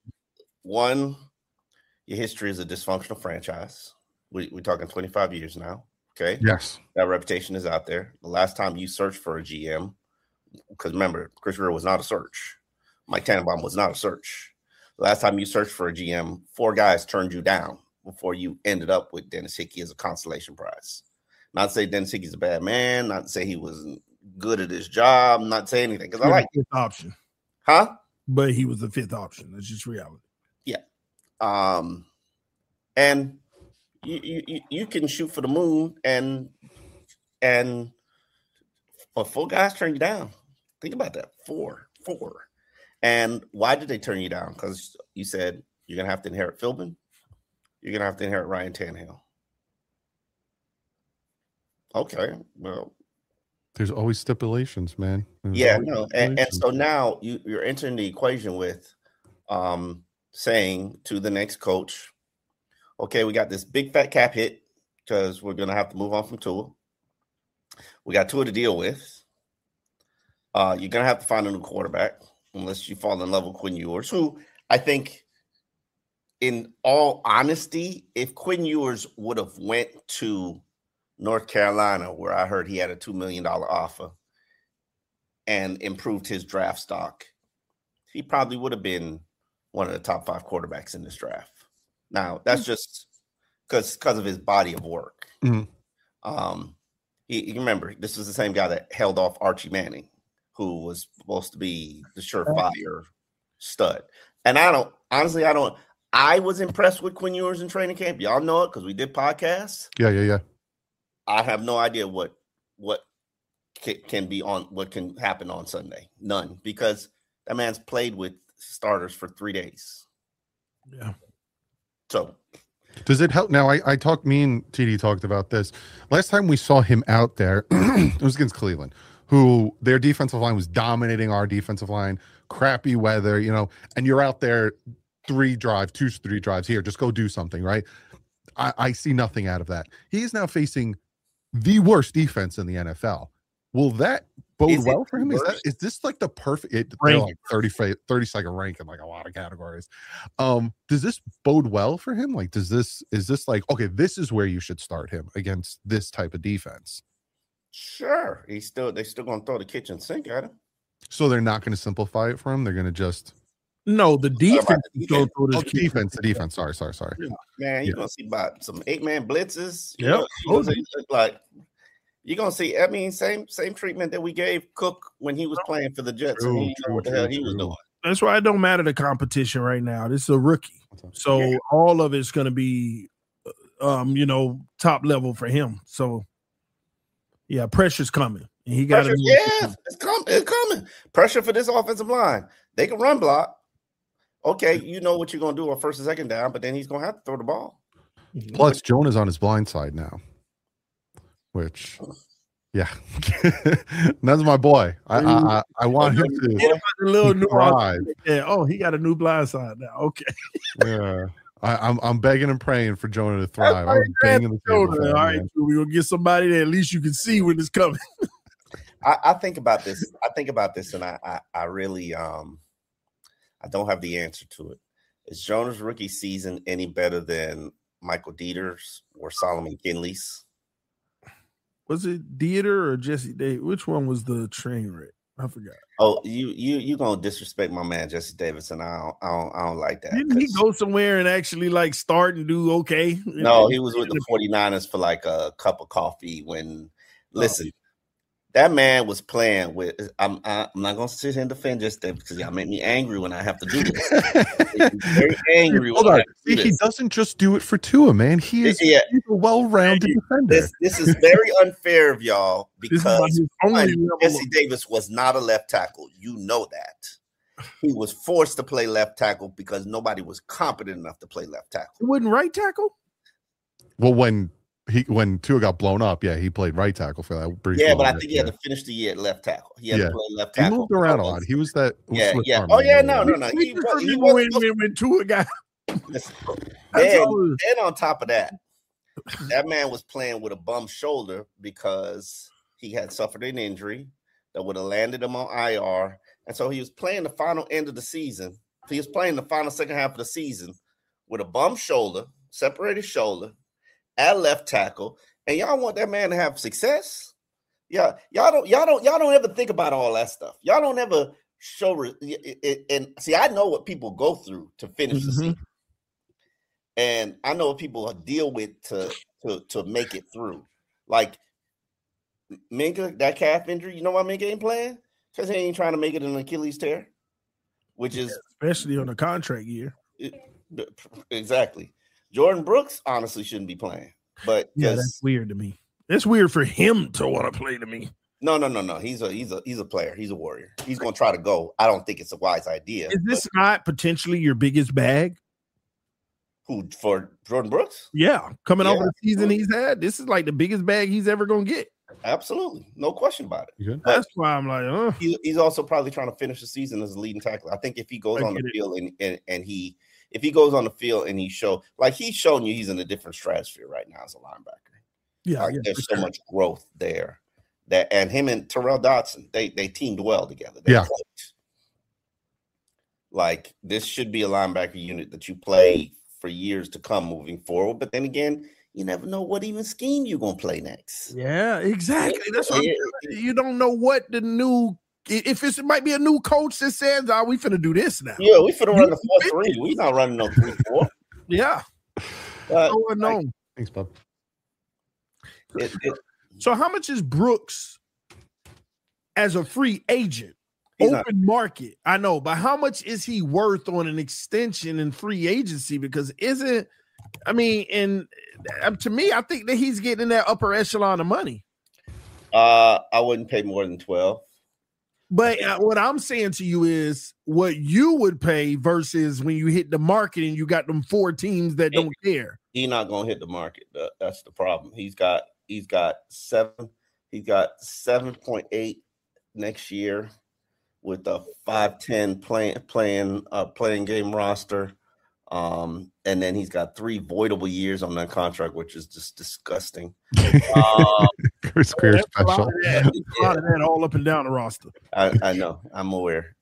your history is a dysfunctional franchise. We're talking 25 years now. Okay. Yes. That reputation is out there. The last time you searched for a GM, because remember, Chris Grier was not a search. Mike Tannenbaum was not a search. The last time you searched for a GM, 4 guys turned you down before you ended up with Dennis Hickey as a consolation prize. Not to say Dennis Hickey's a bad man, not to say he wasn't good at his job, not to say anything, because I like fifth option. Huh? But he was the 5th option. That's just reality. Yeah. And you can shoot for the moon and but 4 guys turn you down. Think about that. 4. And why did they turn you down? Because you said you're gonna have to inherit Philbin. You're going to have to inherit Ryan Tannehill. Okay, well. There's always stipulations, man. And so now you're entering the equation with saying to the next coach, okay, we got this big fat cap hit because we're going to have to move on from Tua. We got Tua to deal with. You're going to have to find a new quarterback unless you fall in love with Quinn Ewers, who I think – in all honesty, if Quinn Ewers would have went to North Carolina, where I heard he had a $2 million offer and improved his draft stock, he probably would have been one of the top 5 quarterbacks in this draft. Now, that's just because of his body of work. Mm-hmm. You remember, this was the same guy that held off Archie Manning, who was supposed to be the surefire stud. And I was impressed with Quinn Ewers in training camp. Y'all know it because we did podcasts. Yeah. I have no idea what can happen on Sunday. None, because that man's played with starters for 3 days. Yeah. So does it help? Now, me and TD talked about this. Last time we saw him out there, it was against Cleveland, who their defensive line was dominating our defensive line, crappy weather, and you're out there 3 drives here, just go do something, right? I see nothing out of that. He is now facing the worst defense in the NFL. Will that bode well for him? Is this like the perfect 30-second rank in like a lot of categories? Does this bode well for him? Like, is this like, okay, this is where you should start him against this type of defense? Sure. They're still gonna throw the kitchen sink at him. So they're not going to simplify it for him. They're going to just No, the defense. The defense. Sorry. Yeah. Man, you're gonna see about some 8-man blitzes. Yep. You're gonna see. I mean, same treatment that we gave Cook when he was playing for the Jets. And he didn't know what the hell he was doing. That's why it don't matter the competition right now. This is a rookie, so all of it's gonna be, top level for him. So, yeah, pressure's coming. And he got it's coming. Pressure for this offensive line. They can run block. Okay, you know what you're going to do on first and second down, but then he's going to have to throw the ball. Plus, Jonah's on his blind side now, which, yeah, that's my boy. I want him to thrive. Yeah. Oh, he got a new blind side now. Okay. Yeah. I'm begging and praying for Jonah to thrive. All right, we're going to get somebody that at least you can see when it's coming. I think about this. And I really I don't have the answer to it. Is Jonah's rookie season any better than Michael Dieter's or Solomon Kinley's? Was it Dieter or Jesse Davis? Which one was the train wreck? I forgot. Oh, you gonna disrespect my man Jesse Davis, and I don't like that. Didn't he go somewhere and actually like start and do okay? No, he was with the 49ers for like a cup of coffee when listen. That man was playing with. I'm not gonna sit here and defend just that because y'all make me angry when I have to do this. Very angry. Hold on. He doesn't just do it for Tua, man. He's a well-rounded defender. This is very unfair of y'all because Jesse Davis was not a left tackle. You know that. He was forced to play left tackle because nobody was competent enough to play left tackle. He wasn't right tackle? Well, when Tua got blown up, he played right tackle for that brief. Yeah, but I think he had to finish the year at left tackle. He had to play left tackle. He moved around a lot. He was that. Yeah. Oh yeah, no. He when Tua got. And on top of that, that man was playing with a bum shoulder because he had suffered an injury that would have landed him on IR. And so he was playing the final end of the season. He was playing the final second half of the season with a bum shoulder, separated shoulder, at left tackle. And y'all want that man to have success? Yeah, y'all don't ever think about all that stuff. Y'all don't ever show it. And see, I know what people go through to finish the season. And I know what people deal with to make it through. Like Minkah, that calf injury, you know why Minkah ain't playing? Because he ain't trying to make it an Achilles tear, which is especially on a contract year. Exactly. Jordan Brooks honestly shouldn't be playing, but that's weird to me. It's weird for him to want to play to me. No. He's a player. He's a warrior. He's going to try to go. I don't think it's a wise idea. Is this not potentially your biggest bag? Who, for Jordan Brooks? Yeah, coming off the season he's had, this is like the biggest bag he's ever going to get. Absolutely, no question about it. That's why I'm like, he's also probably trying to finish the season as a leading tackler. I think if he goes on the field if he goes on the field and he's showing you he's in a different stratosphere right now as a linebacker. Yeah, there's so much growth there. And him and Terrell Dodson, they teamed well together. Like this should be a linebacker unit that you play for years to come moving forward. But then again, you never know what even scheme you're going to play next. Yeah, exactly. That's what you don't know what the new, if it might be a new coach that says, we finna do this now. Yeah, we finna run the 4-3. We not running no 3-4. Yeah. Thanks, Bob. So how much is Brooks as a free agent? Open market, I know, but how much is he worth on an extension in free agency? Because to me, I think that he's getting that upper echelon of money. I wouldn't pay more than 12. But what I'm saying to you is what you would pay versus when you hit the market and you got them 4 teams that don't care. He's not gonna hit the market. That's the problem. He's got 7.8 next year. With a 5-10 playing game roster. And then he's got 3 voidable years on that contract, which is just disgusting. Chris Greer special. A lot of that all up and down the roster. I know. I'm aware.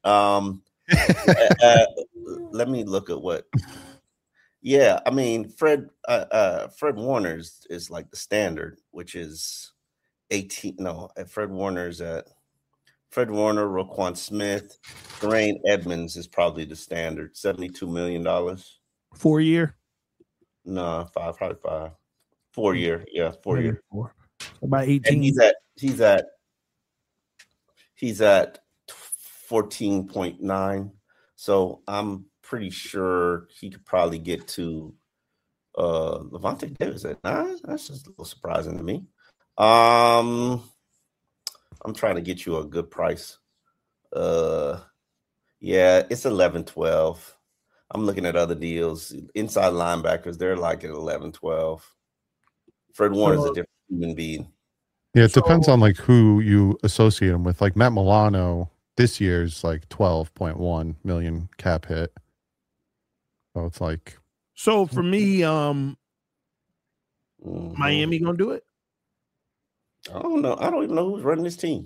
Let me look at what. Yeah, I mean, Fred Warner is like the standard, which is 18. No, Fred Warner's at. Fred Warner, Roquan Smith, Dwayne Edmonds is probably the standard. $72 million. 4 year? No, probably 5. 4 year, yeah, 4 year. About 18. And he's at 14.9. So I'm pretty sure he could probably get to Levante Davis at 9. That's just a little surprising to me. I'm trying to get you a good price. Yeah, it's 11-12. I'm looking at other deals. Inside linebackers, they're like at 11-12. Fred Warner's a different human being. Yeah, it depends on like who you associate him with. Like Matt Milano this year's like 12.1 million cap hit. So it's like. So for me, Miami gonna do it? I don't know. I don't even know who's running this team.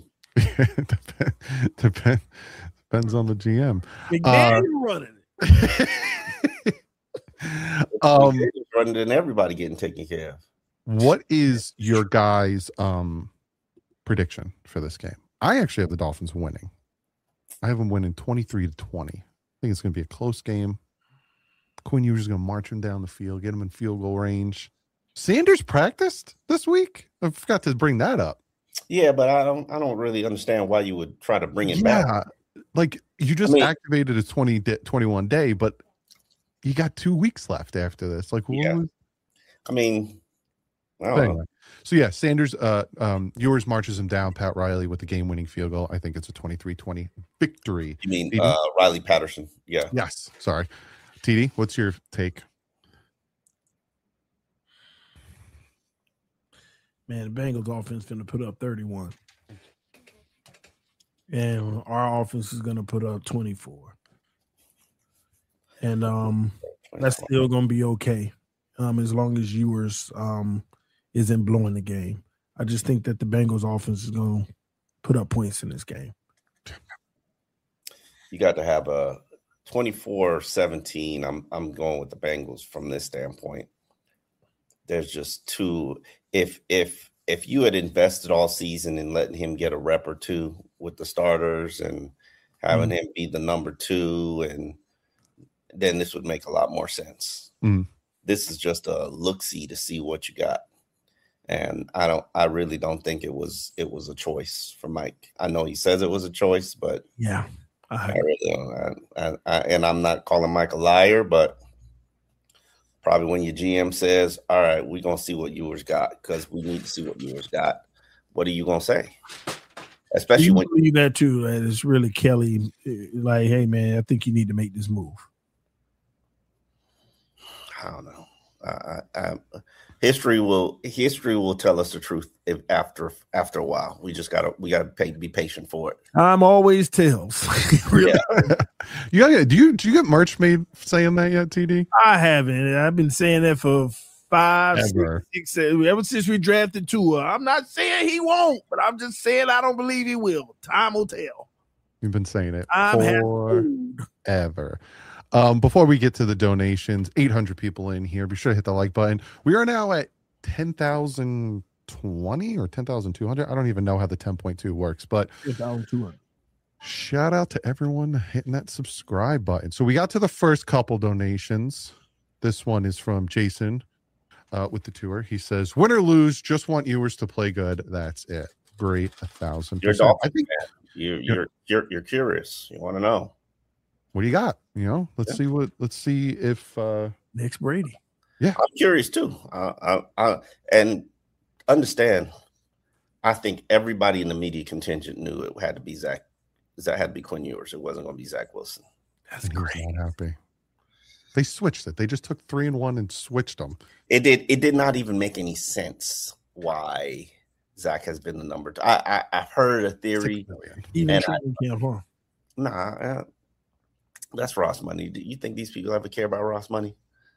Depends on the GM. Running it. Running and everybody getting taken care of. What is your guys' prediction for this game? I actually have the Dolphins winning. I have them winning 23-20. I think it's going to be a close game. Quinn Ewers is going to march him down the field, get him in field goal range. Sanders practiced this week. I forgot to bring that up. Yeah, but I don't really understand why you would try to bring it back. Like you just activated a 21 day, but you got 2 weeks left after this. Like, I mean, Anyway. So yeah, Sanders Ewers marches him down. Pat Riley with the game-winning field goal. I think it's a 23-20 victory. You mean Riley Patterson? Yeah. Yes. Sorry. TD, what's your take? Man, the Bengals offense going to put up 31. And our offense is going to put up 24. And that's still going to be okay as long as Ewers isn't blowing the game. I just think that the Bengals offense is going to put up points in this game. You got to have a 24-17. I'm going with the Bengals from this standpoint. There's just two. If you had invested all season in letting him get a rep or two with the starters and having him be the number 2, and then this would make a lot more sense. This is just a look-see to see what you got. And I really don't think it was a choice for Mike. I know he says it was a choice, but yeah, I really don't. And I'm not calling Mike a liar, but probably when your GM says, all right, we're going to see what Ewers got, because we need to see what Ewers got, what are you going to say? Especially when you that too. That it's really Kelly, like, hey, man, I think you need to make this move. I don't know. History will tell us the truth after a while. We gotta be patient for it. I'm always tells. Really? Yeah. Do you get merch made saying that yet, TD? I haven't. I've been saying that for 5, 6, ever since we drafted Tua. I'm not saying he won't, but I'm just saying I don't believe he will. Time will tell. You've been saying it forever. Before we get to the donations, 800 people in here. Be sure to hit the like button. We are now at 10,020 or 10,200. I don't even know how the 10.2 works, but 10,200. Shout out to everyone hitting that subscribe button. So we got to the first couple donations. This one is from Jason with the tour. He says, win or lose, just want Ewers to play good. That's it. Great. 1,000%. You're Dolphins fan. You're curious. You want to know. What do you got? Let's see if Nick's Brady. Yeah, I'm curious too. And understand, I think everybody in the media contingent knew it had to be Zach. That had to be Quinn Ewers. It wasn't going to be Zach Wilson. That's great. Not happy. They switched it. They just took 3 and 1 and switched them. It did not even make any sense why Zach has been the number 2. I've heard a theory. Even that's Ross money. Do you think these people ever care about Ross money?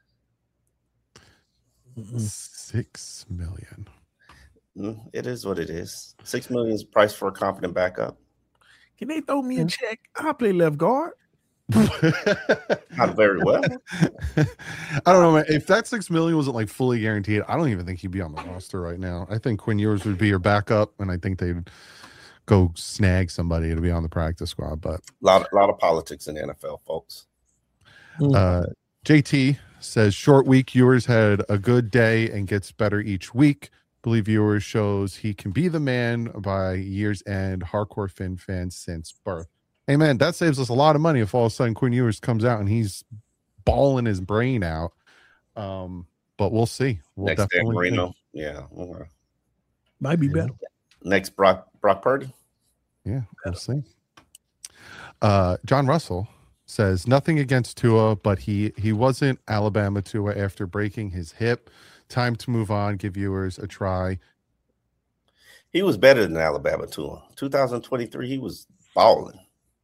$6 million. It is what it is. $6 million is price for a competent backup. Can they throw me a check? I'll play left guard. Not very well. I don't know, man. If that $6 million wasn't like fully guaranteed, I don't even think he'd be on the roster right now. I think Quinn Ewers would be your backup, and I think they'd go snag somebody to be on the practice squad. But a lot of politics in the NFL, folks. JT says short week. Ewers had a good day and gets better each week. Believe Ewers shows he can be the man by year's end. Hardcore Finn fans since birth. Hey man, that saves us a lot of money if all of a sudden Quinn Ewers comes out and he's balling his brain out. But we'll see. We'll next Dan Marino, yeah, might be better. Next Brock Purdy. Yeah, we'll see. John Russell says nothing against Tua, but he wasn't Alabama Tua after breaking his hip. Time to move on. Give Ewers a try. He was better than Alabama Tua. 2023, he was balling.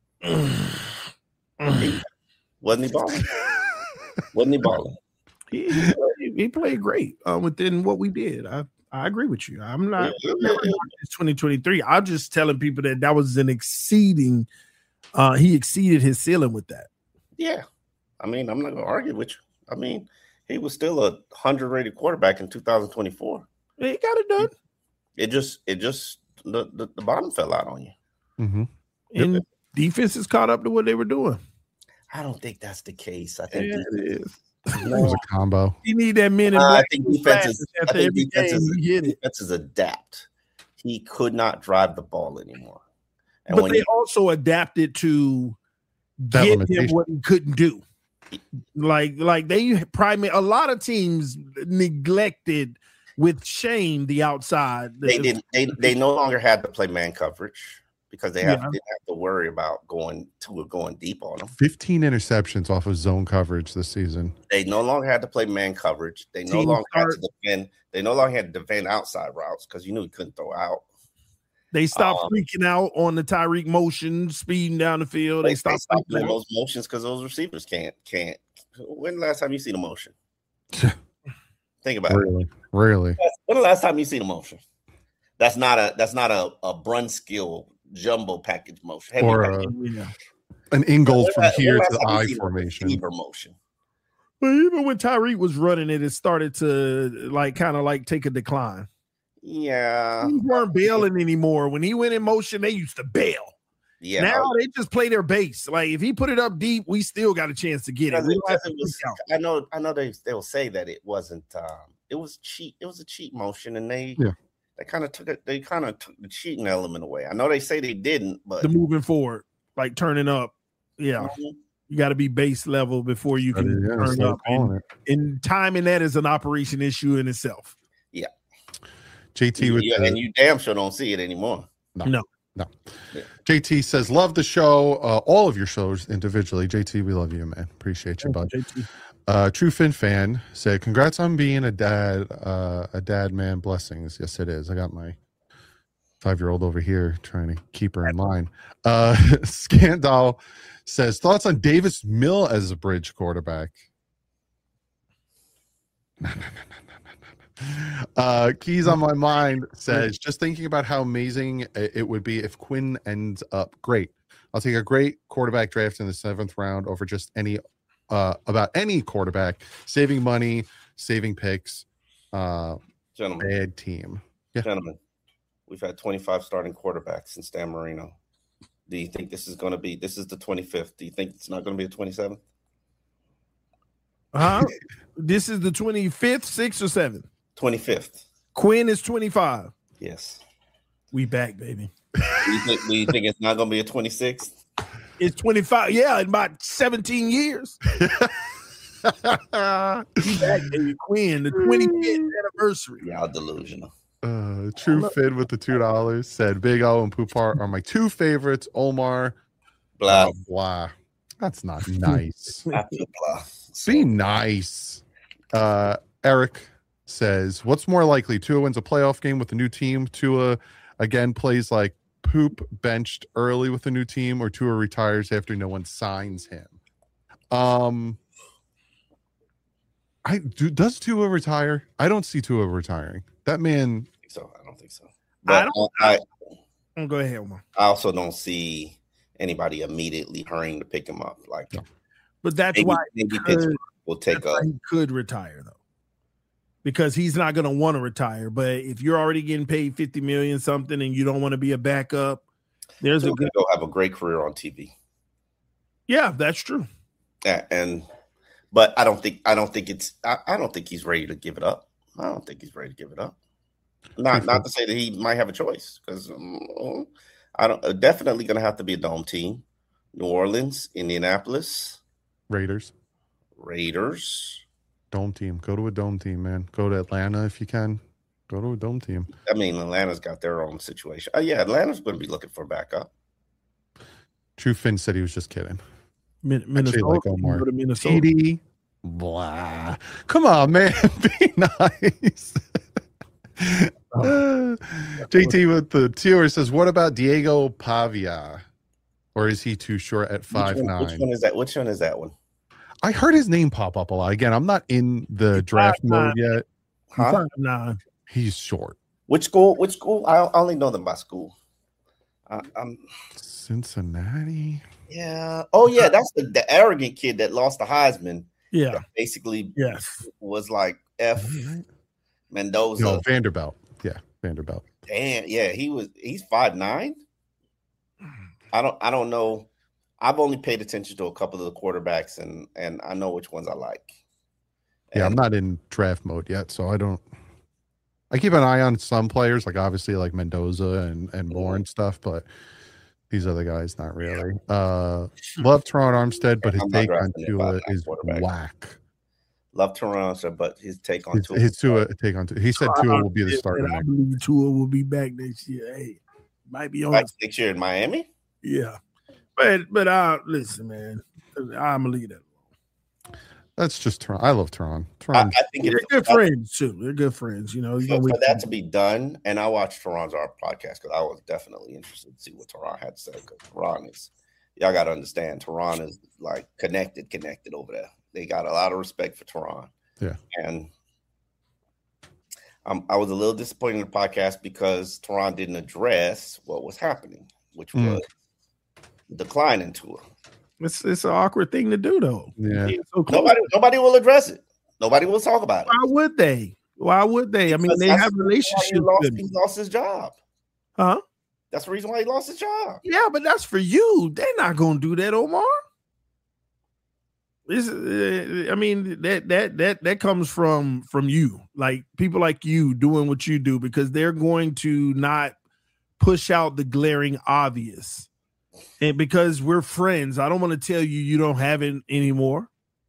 Wasn't he balling? Wasn't he balling? He played great within what we did. I agree with you. I'm not 2023. I'm just telling people that was an exceeding. He exceeded his ceiling with that. Yeah, I mean, I'm not going to argue with you. I mean, he was still a 100-rated quarterback in 2024. He got it done. It just the bottom fell out on you. Mm-hmm. And defense is caught up to what they were doing. I don't think that's the case. I think it is. It was a combo. You need that men in black. I think defenses adapt. He could not drive the ball anymore. And but they also adapted to give him what he couldn't do. Like they a lot of teams neglected with Shane the outside. They no longer had to play man coverage because they didn't have to worry about going deep on them. 15 interceptions off of zone coverage this season. They no longer had to play man coverage. They no longer had to defend. They no longer had to defend outside routes because you knew he couldn't throw out. They stopped freaking out on the Tyreek motion, speeding down the field. They stopped doing those motions because those receivers can't. When the last time you seen a motion? Think about it. Really? When the last time you seen a motion? That's not a Brunskill jumbo package motion. Or an Ingold from here to the I formation. Motion. But even when Tyreek was running it started to kind of take a decline. Yeah. They weren't bailing anymore. When he went in motion, they used to bail. Yeah. Now they just play their base. Like if he put it up deep, we still got a chance to get it. I know they'll say that it wasn't it was cheat. It was a cheat motion, and they kind of took it. They kind of took the cheating element away. I know they say they didn't, but the moving forward, like turning up. Yeah. Mm-hmm. You got to be base level before you can turn up. And timing that is an operation issue in itself. Yeah. JT and you damn sure don't see it anymore. No. Yeah. JT says, love the show, all of your shows individually. JT, we love you, man. Appreciate you, bud. True Fin fan said, congrats on being a dad, man. Blessings. Yes, it is. I got my 5-year-old over here trying to keep her in line. Scandal says, thoughts on Davis Mill as a bridge quarterback? Keys on my mind says, just thinking about how amazing it would be if Quinn ends up great. I'll take a great quarterback draft in the 7th round over just any quarterback, saving money, saving picks. Gentlemen, bad team. Yeah. Gentlemen, we've had 25 starting quarterbacks since Dan Marino. Do you think this is the 25th? Do you think it's not going to be the 27th? This is the 25th, 6th, or 7th? 25th. Quinn is 25. Yes. We back, baby. Do you think it's not going to be a 26th? It's 25. Yeah, in about 17 years. We back, baby. Quinn, the 25th anniversary. Y'all delusional. True Fid with the $2 said, Big O and Poupart are my 2 favorites. Omar. Blah. Blah. That's not nice. Blah. Be nice. Eric says, what's more likely? Tua wins a playoff game with a new team. Tua again plays like poop benched early with a new team, or Tua retires after no one signs him. Does Tua retire? I don't see Tua retiring. That man. I don't think so. But go ahead, Omar. I also don't see anybody immediately hurrying to pick him up. No. But that's why Pittsburgh will take up. He could retire though, because he's not going to want to retire. But if you're already getting paid $50 million something and you don't want to be a backup, there's a good go have a great career on TV. Yeah, that's true. Yeah, but I don't think he's ready to give it up. I don't think he's ready to give it up. Not to say that he might have a choice, because definitely going to have to be a dome team. New Orleans, Indianapolis, Raiders. Dome team. Go to a dome team, man. Go to Atlanta if you can. Go to a dome team. I mean, Atlanta's got their own situation. Atlanta's going to be looking for a backup. True Finn said he was just kidding. Minnesota. Like Omar. Go to Minnesota. TD. Blah. Come on, man. Be nice. JT with the tour says, what about Diego Pavia? Or is he too short at 5'9"? Which one is that? Which one is that one? I heard his name pop up a lot. Again, I'm not in the draft mode yet. Huh? 5'9". He's short. Which school? I only know them by school. I'm Cincinnati. Yeah. Oh, yeah. That's the arrogant kid that lost the Heisman. Yeah. Basically, yes. Was like F. Mendoza. No, Vanderbilt. Yeah, Vanderbilt. Damn. Yeah, he's 5'9". I don't know. I've only paid attention to a couple of the quarterbacks, and I know which ones I like. Yeah, I'm not in draft mode yet, so I keep an eye on some players, like obviously like Mendoza and Moore and stuff, but these other guys not really. Love Teron Armstead, but his take on Tua is whack. Love Teron, sir, but his take on Tua. His Tua take on Tua. He said Tua will be the starter. I believe Tua will be back next year. Hey, might be on next year in Miami. Yeah, but listen, man, I'm gonna leave that alone. That's just Teron. I love Teron. I think they're good friends too. They're good friends. You know, so for that to be done, and I watched Teron's podcast because I was definitely interested to see what Teron had to say. Because Teron is, y'all got to understand, Teron is like connected over there. They got a lot of respect for Teron. Yeah. And I was a little disappointed in the podcast because Teron didn't address what was happening, which was declining Tua. It's an awkward thing to do, though. Yeah. So nobody will address it. Nobody will talk about it. Why would they? I mean, they have relationships. He lost his job. Huh? That's the reason why he lost his job. Yeah, but that's for you. They're not going to do that, Omar. I mean, that comes from you, like people like you doing what you do, because they're going to not push out the glaring obvious. And because we're friends, I don't want to tell you don't have it anymore.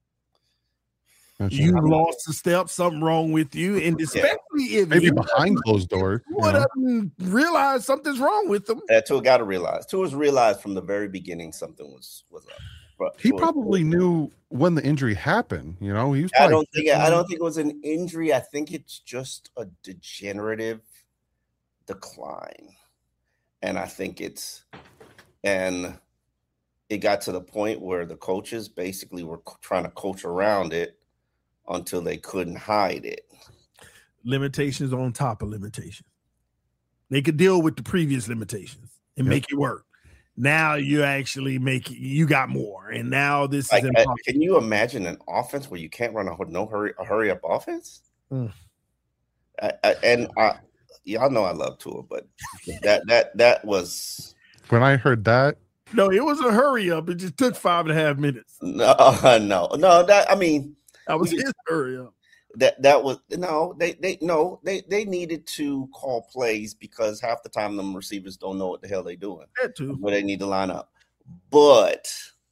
You lost a step, something wrong with you, and especially if maybe behind closed doors, you realize something's wrong with them. Tua got to realize. Tua's realized from the very beginning something was up. But he probably knew when the injury happened. You know, he was. I don't think it was an injury. I think it's just a degenerative decline, and I think it got to the point where the coaches basically were trying to coach around it until they couldn't hide it. Limitations on top of limitations. They could deal with the previous limitations and make it work. Now you actually you got more, and now this is impossible. Can you imagine an offense where you can't run a hurry up offense? Y'all know I love Tua, but that was when I heard that. No, it was a hurry up. It just took 5.5 minutes. No. That was his hurry up. That was they needed to call plays because half the time them receivers don't know what the hell they're doing. That too. Where they need to line up. But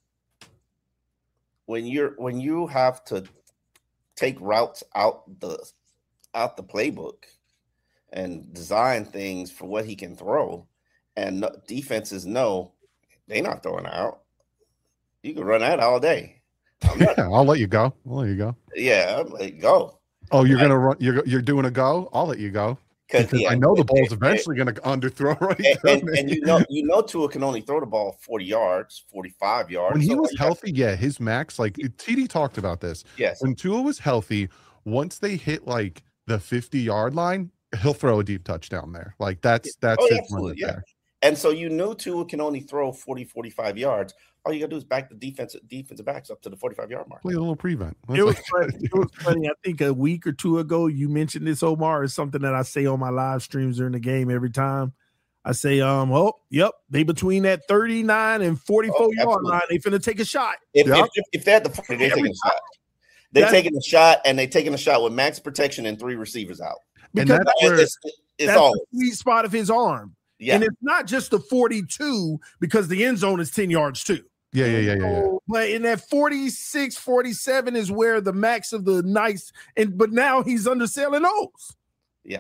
when you have to take routes out the playbook and design things for what he can throw, and defenses know they're not throwing out, you can run that all day. I'll let you go. Yeah, I'll let you go. Oh, you're gonna run? You're doing a go? I'll let you go because I know the ball's eventually gonna underthrow and you know Tua can only throw the ball 40 yards, 45 yards. When he was healthy, his max, like TD talked about this. Yes, when Tua was healthy, once they hit like the 50-yard line, he'll throw a deep touchdown there. Like that's his limit there. And so you know Tua can only throw 40, 45 yards. All you got to do is back the defensive backs up to the 45-yard mark. Play a little prevent. It was funny. I think a week or two ago, you mentioned this, Omar. Is something that I say on my live streams during the game every time. I say, they between that 39 and 44-yard line, they finna take a shot. If they're at the 40, they're taking a shot. They're taking a shot, and they're taking a shot with max protection and 3 receivers out. Because that's the sweet spot of his arm. Yeah. And it's not just the 42 because the end zone is 10 yards too. Yeah. But in that 46, 47 is where the max of the nice, but now he's underselling those. Yeah.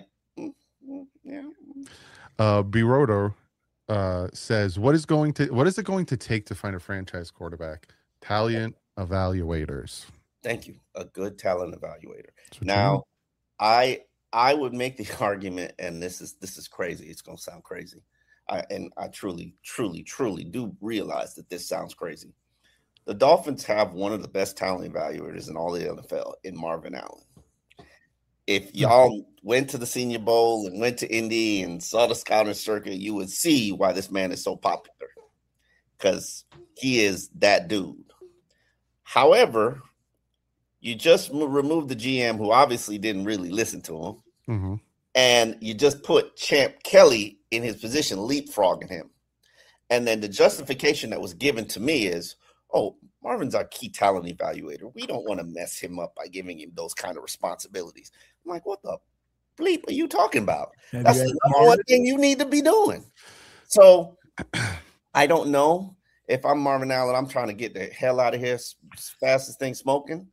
B-Roto says, what is it going to take to find a franchise quarterback? Talent evaluators. Thank you. A good talent evaluator. Now, I would make the argument, and this is crazy. It's going to sound crazy. I truly, truly, truly do realize that this sounds crazy. The Dolphins have one of the best talent evaluators in all the NFL in Marvin Allen. If y'all went to the Senior Bowl and went to Indy and saw the scouting circuit, you would see why this man is so popular, because he is that dude. However, you just removed the GM, who obviously didn't really listen to him. Mm-hmm. And you just put Champ Kelly in his position, leapfrogging him. And then the justification that was given to me is, Marvin's our key talent evaluator. We don't want to mess him up by giving him those kind of responsibilities. I'm like, what the bleep are you talking about? That's the number one thing you need to be doing. So I don't know. If I'm Marvin Allen, I'm trying to get the hell out of here as fast as things smoking.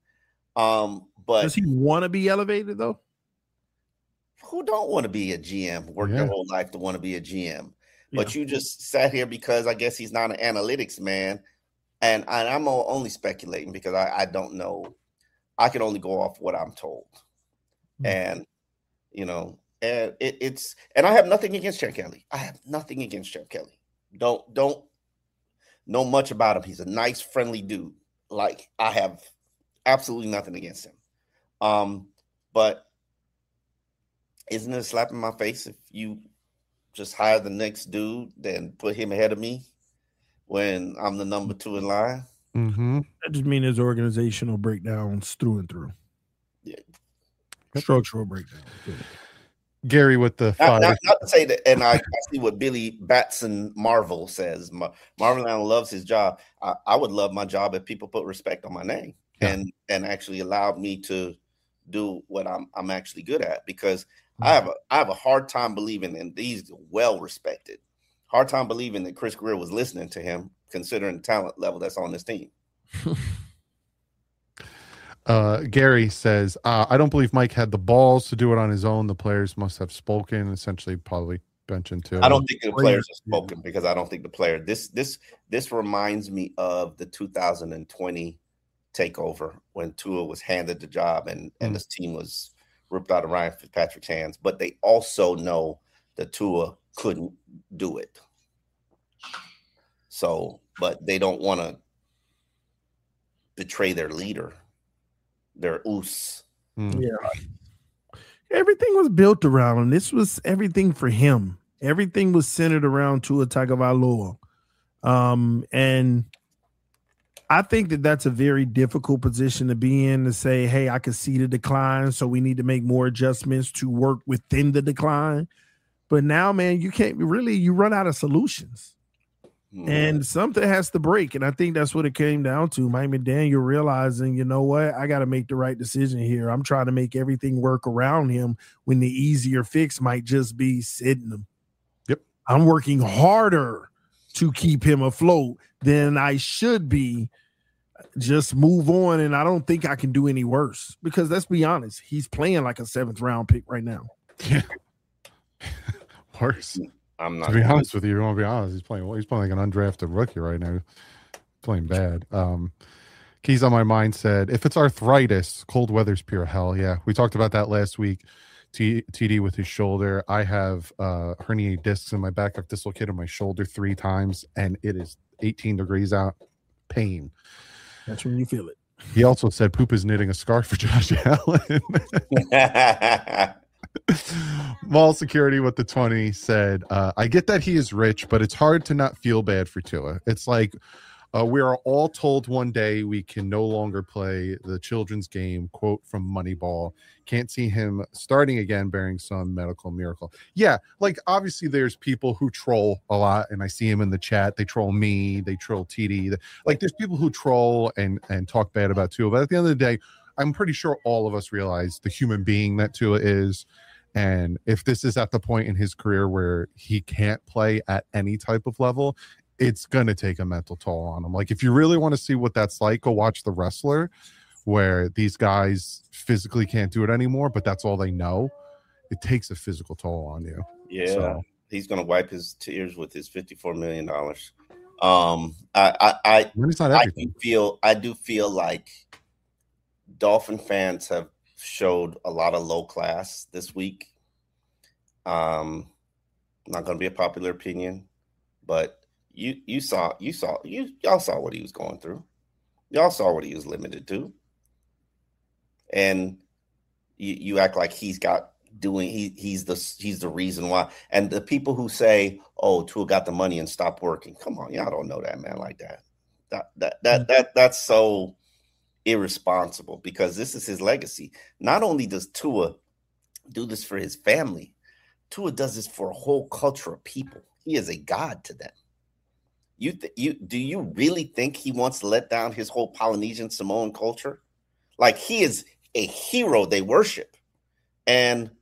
But does he want to be elevated though? Who don't want to be a GM? Work your whole life to want to be a GM, but you just sat here because I guess he's not an analytics man, and I'm only speculating because I don't know. I can only go off what I'm told, and and it's and I have nothing against Chip Kelly. I have nothing against Chip Kelly. Don't know much about him. He's a nice, friendly dude. Like, I have absolutely nothing against him. But isn't it a slap in my face if you just hire the next dude, then put him ahead of me when I'm the number 2 in line? Mm-hmm. That just means there's organizational breakdowns through and through. Yeah. Structural breakdowns. Gary with the not to say that, and I see what Billy Batson Marvel says. Marvel Allen loves his job. I would love my job if people put respect on my name and actually allowed me to do what I'm actually good at, because I have a hard time believing, and he's well respected, hard time believing that Chris Greer was listening to him, considering the talent level that's on this team. Gary says, I don't believe Mike had the balls to do it on his own. The players must have spoken, essentially probably benching too. I don't think the players have spoken, because I don't think the player this reminds me of the 2020 takeover when Tua was handed the job and this team was ripped out of Ryan Fitzpatrick's hands, but they also know that Tua couldn't do it. So, but they don't want to betray their leader. Their oos. Yeah. Everything was built around him. This was everything for him. Everything was centered around Tua Tagovailoa. And I think that that's a very difficult position to be in, to say, hey, I can see the decline, so we need to make more adjustments to work within the decline. But now, man, you can't really, you run out of solutions. And something has to break. And I think that's what it came down to. Mike McDaniel realizing, you know what, I got to make the right decision here. I'm trying to make everything work around him when the easier fix might just be sitting him. Yep. I'm working harder to keep him afloat than I should be. Just move on. And I don't think I can do any worse, because let's be honest, he's playing like a 7th round pick right now. Yeah. Worse. I'm not. To be honest with you, you want to be honest, he's playing like an undrafted rookie right now. Playing bad. Keys on My Mind said, if it's arthritis, cold weather's pure hell. Yeah, we talked about that last week. TD with his shoulder. I have herniated discs in my back. I've dislocated my shoulder 3 times, and it is 18 degrees out. Pain. That's when you feel it. He also said Poop is knitting a scarf for Josh Allen. Mall Security with the 20 said, I get that he is rich, but it's hard to not feel bad for Tua. It's like we are all told one day we can no longer play the children's game, quote from Moneyball. Can't see him starting again, bearing some medical miracle. Yeah, like obviously there's people who troll a lot, and I see him in the chat. They troll me, they troll TD. Like there's people who troll and talk bad about Tua, but at the end of the day, I'm pretty sure all of us realize the human being that Tua is. And if this is at the point in his career where he can't play at any type of level, it's going to take a mental toll on him. Like, if you really want to see what that's like, go watch The Wrestler, where these guys physically can't do it anymore, but that's all they know. It takes a physical toll on you. Yeah. So he's going to wipe his tears with his $54 million. I do feel like Dolphin fans have showed a lot of low class this week. Not going to be a popular opinion, but y'all saw what he was going through. Y'all saw what he was limited to, and you act like he's the reason why. And the people who say, "Oh, Tua got the money and stopped working," come on, y'all don't know that man like that. That's so irresponsible, because this is his legacy. Not only does Tua do this for his family, Tua does this for a whole culture of people. He is a god to them. Do you really think he wants to let down his whole Polynesian Samoan culture? Like, he is a hero they worship. And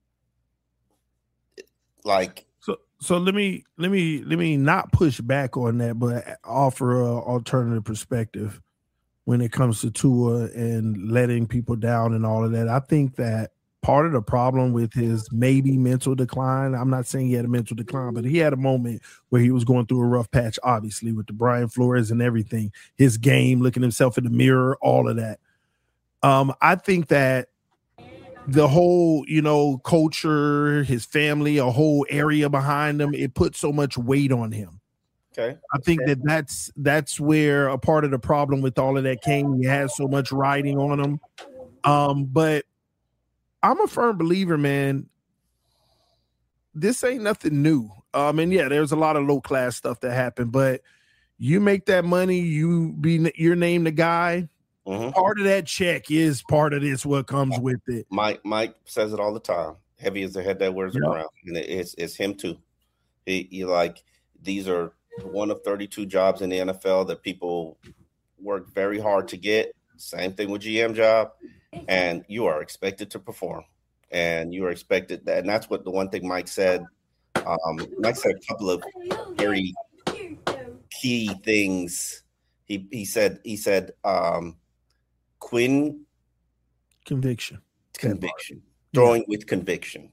like, so let me not push back on that, but offer an alternative perspective. when it comes to Tua and letting people down and all of that. I think that part of the problem with his maybe mental decline, I'm not saying he had a mental decline, but he had a moment where he was going through a rough patch, obviously, with the Brian Flores and everything, his game, looking himself in the mirror, all of that. I think that the whole, culture, his family, a whole area behind him, it put so much weight on him. Okay. I think that's where a part of the problem with all of that came. He had so much riding on him. But I'm a firm believer, man. This ain't nothing new. And yeah, there's a lot of low class stuff that happened, but you make that money, you're named the guy. Mm-hmm. Part of that check is part of this. What comes with it. Mike says it all the time. Heavy is the head that wears the crown, and it's him too. He like, these are one of 32 jobs in the NFL that people work very hard to get. Same thing with GM job, and you are expected to perform, and you are expected that. And that's what the one thing Mike said. Mike said a couple of very key things. He said Quinn conviction, throwing with conviction.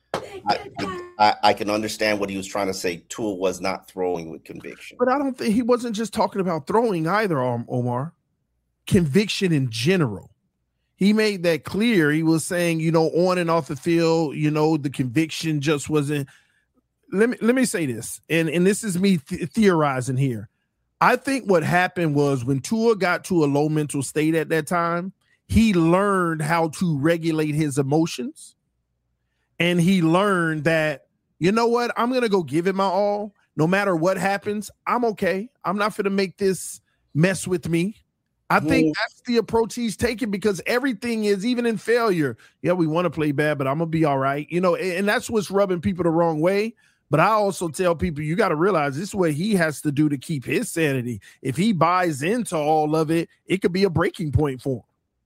I can understand what he was trying to say. Tua was not throwing with conviction, but I don't think he wasn't just talking about throwing either. Omar, conviction in general. He made that clear. He was saying, on and off the field, the conviction just wasn't. Let me say this, and this is me theorizing here. I think what happened was when Tua got to a low mental state at that time, he learned how to regulate his emotions. And he learned that, you know what, I'm going to go give it my all. No matter what happens, I'm okay. I'm not going to make this mess with me. I think that's the approach he's taking, because everything is, even in failure, yeah, we want to play bad, but I'm going to be all right. And that's what's rubbing people the wrong way. But I also tell people, you got to realize this is what he has to do to keep his sanity. If he buys into all of it, it could be a breaking point for him.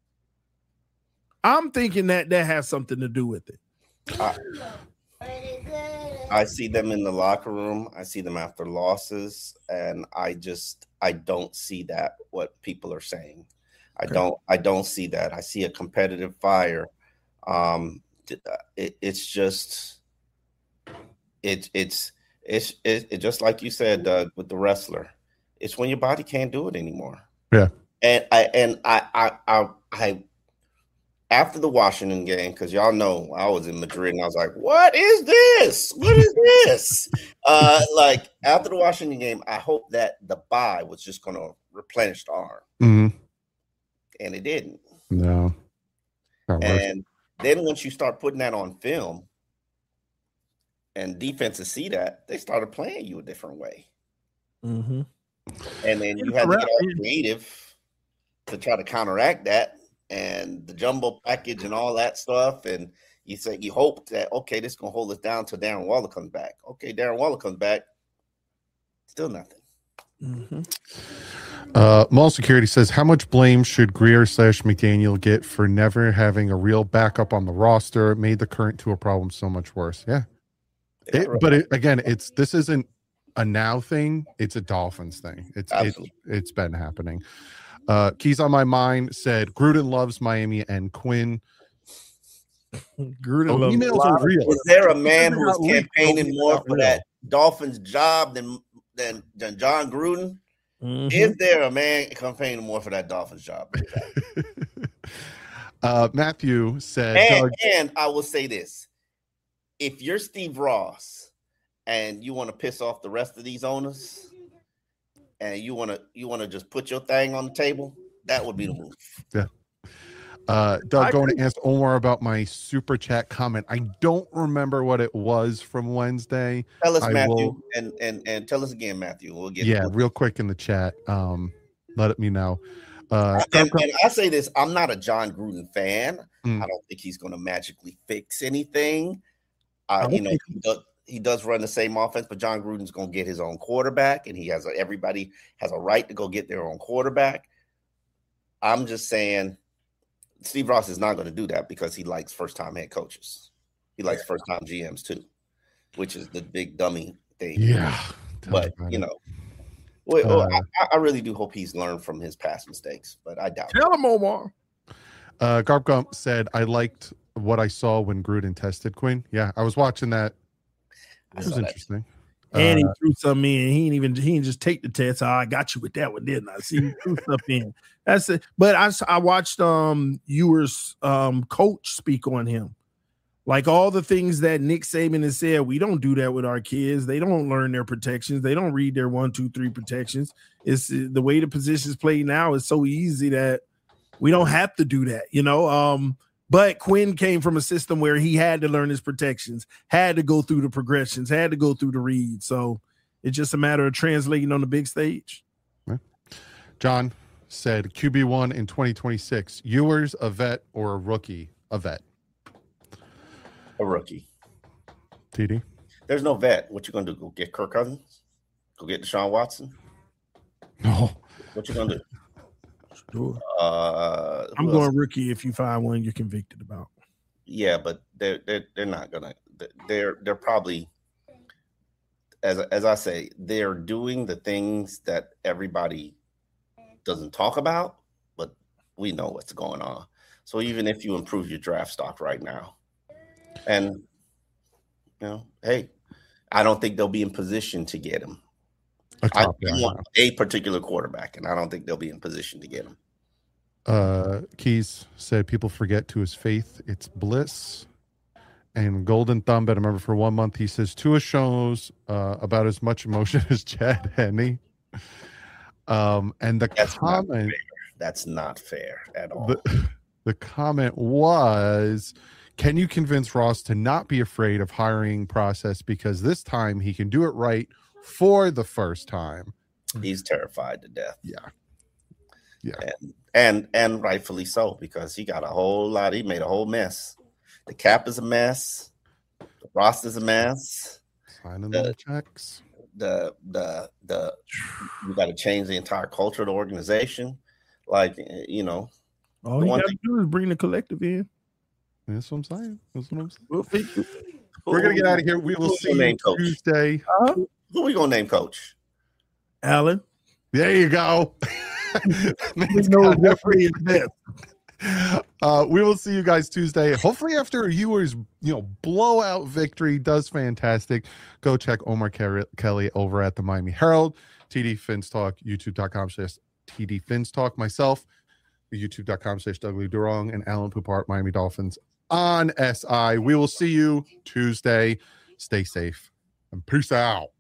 I'm thinking that has something to do with it. I see them in the locker room. I see them after losses, and I don't see that what people are saying. I don't see that. I see a competitive fire. It's just just like you said, Doug, with the wrestler. It's when your body can't do it anymore. Yeah. And I after the Washington game, because y'all know I was in Madrid and I was like, what is this? What is this? Like, after the Washington game, I hope that the bye was just going to replenish the arm. Mm-hmm. And it didn't. No. And then once you start putting that on film and defenses see that, they started playing you a different way. Mm-hmm. And then you had to get all creative to try to counteract that. And the jumbo package and all that stuff. And you hope that, okay, this is going to hold us down till Darren Waller comes back. Okay, Darren Waller comes back. Still nothing. Mm-hmm. Mall Security says, how much blame should Grier/McDaniel get for never having a real backup on the roster? It made the current Tua problem so much worse. Yeah. This isn't a now thing. It's a Dolphins thing. It's been happening. Keys on My Mind said Gruden loves Miami and Quinn. Emails are real. Is there a man who's campaigning more for that Dolphins job than John Gruden? Mm-hmm. Is there a man campaigning more for that Dolphins job? Matthew said, and I will say this: if you're Steve Ross and you want to piss off the rest of these owners, and you want to just put your thing on the table, that would be the move. Yeah. Doug, going to ask Omar about my super chat comment. I don't remember what it was from Wednesday. Tell us, Matthew, and tell us again, Matthew. We'll get real quick in the chat. Let me know. And I say this: I'm not a John Gruden fan. I don't think he's going to magically fix anything. He does run the same offense, but John Gruden's going to get his own quarterback, and everybody has a right to go get their own quarterback. I'm just saying Steve Ross is not going to do that because he likes first-time head coaches. He likes first-time GMs too, which is the big dummy thing. Yeah. But, Well, I really do hope he's learned from his past mistakes, but I doubt Tell him, Omar. Garp Gump said, I liked what I saw when Gruden tested Quinn. Yeah, I was watching that. It was interesting. And he threw something in. He didn't just take the test. I got you with that one, didn't I? See, he threw stuff in. That's it. But I watched Ewers coach speak on him. Like all the things that Nick Saban has said, we don't do that with our kids. They don't learn their protections. They don't read their 1, 2, 3 protections. It's the way the positions play now is so easy that we don't have to do that, you know. But Quinn came from a system where he had to learn his protections, had to go through the progressions, had to go through the reads. So it's just a matter of translating on the big stage. John said QB1 in 2026. Ewers, a vet, or a rookie? A vet. A rookie. TD. There's no vet. What you gonna do? Go get Kirk Cousins? Go get Deshaun Watson? No. What you gonna do? Sure. I'm going rookie if you find one you're convicted about. Yeah, but they're not gonna. They're probably, as I say, they're doing the things that everybody doesn't talk about, but we know what's going on. So even if you improve your draft stock right now, and you know, hey, I don't think they'll be in position to get him. I want a particular quarterback, and I don't think they'll be in position to get him. Keys said people forget to his faith, it's bliss. And Golden Thumb, but I remember for 1 month, he says Tua shows about as much emotion as Chad Henne. And that's not fair at all. The comment was, can you convince Ross to not be afraid of hiring process because this time he can do it right for the first time? He's terrified to death. Yeah. And rightfully so, because he got he made a whole mess. The cap is a mess. The roster is a mess. Signing the checks. You got to change the entire culture of the organization. Like, you know. All you got to do is bring the collective in. That's what I'm saying. We'll fix it. We're going to get out of here. We will see you Tuesday. Who are we going to name coach? Allen. There you go. We know Jeffrey is best. We will see you guys Tuesday. Hopefully after Ewers, blowout victory. Does fantastic. Go check Omar Kelly over at the Miami Herald. TD Fins Talk, youtube.com/TD Fins Talk. Myself, youtube.com/Douglas Durong, and Alan Poupart, Miami Dolphins on SI. We will see you Tuesday. Stay safe and peace out.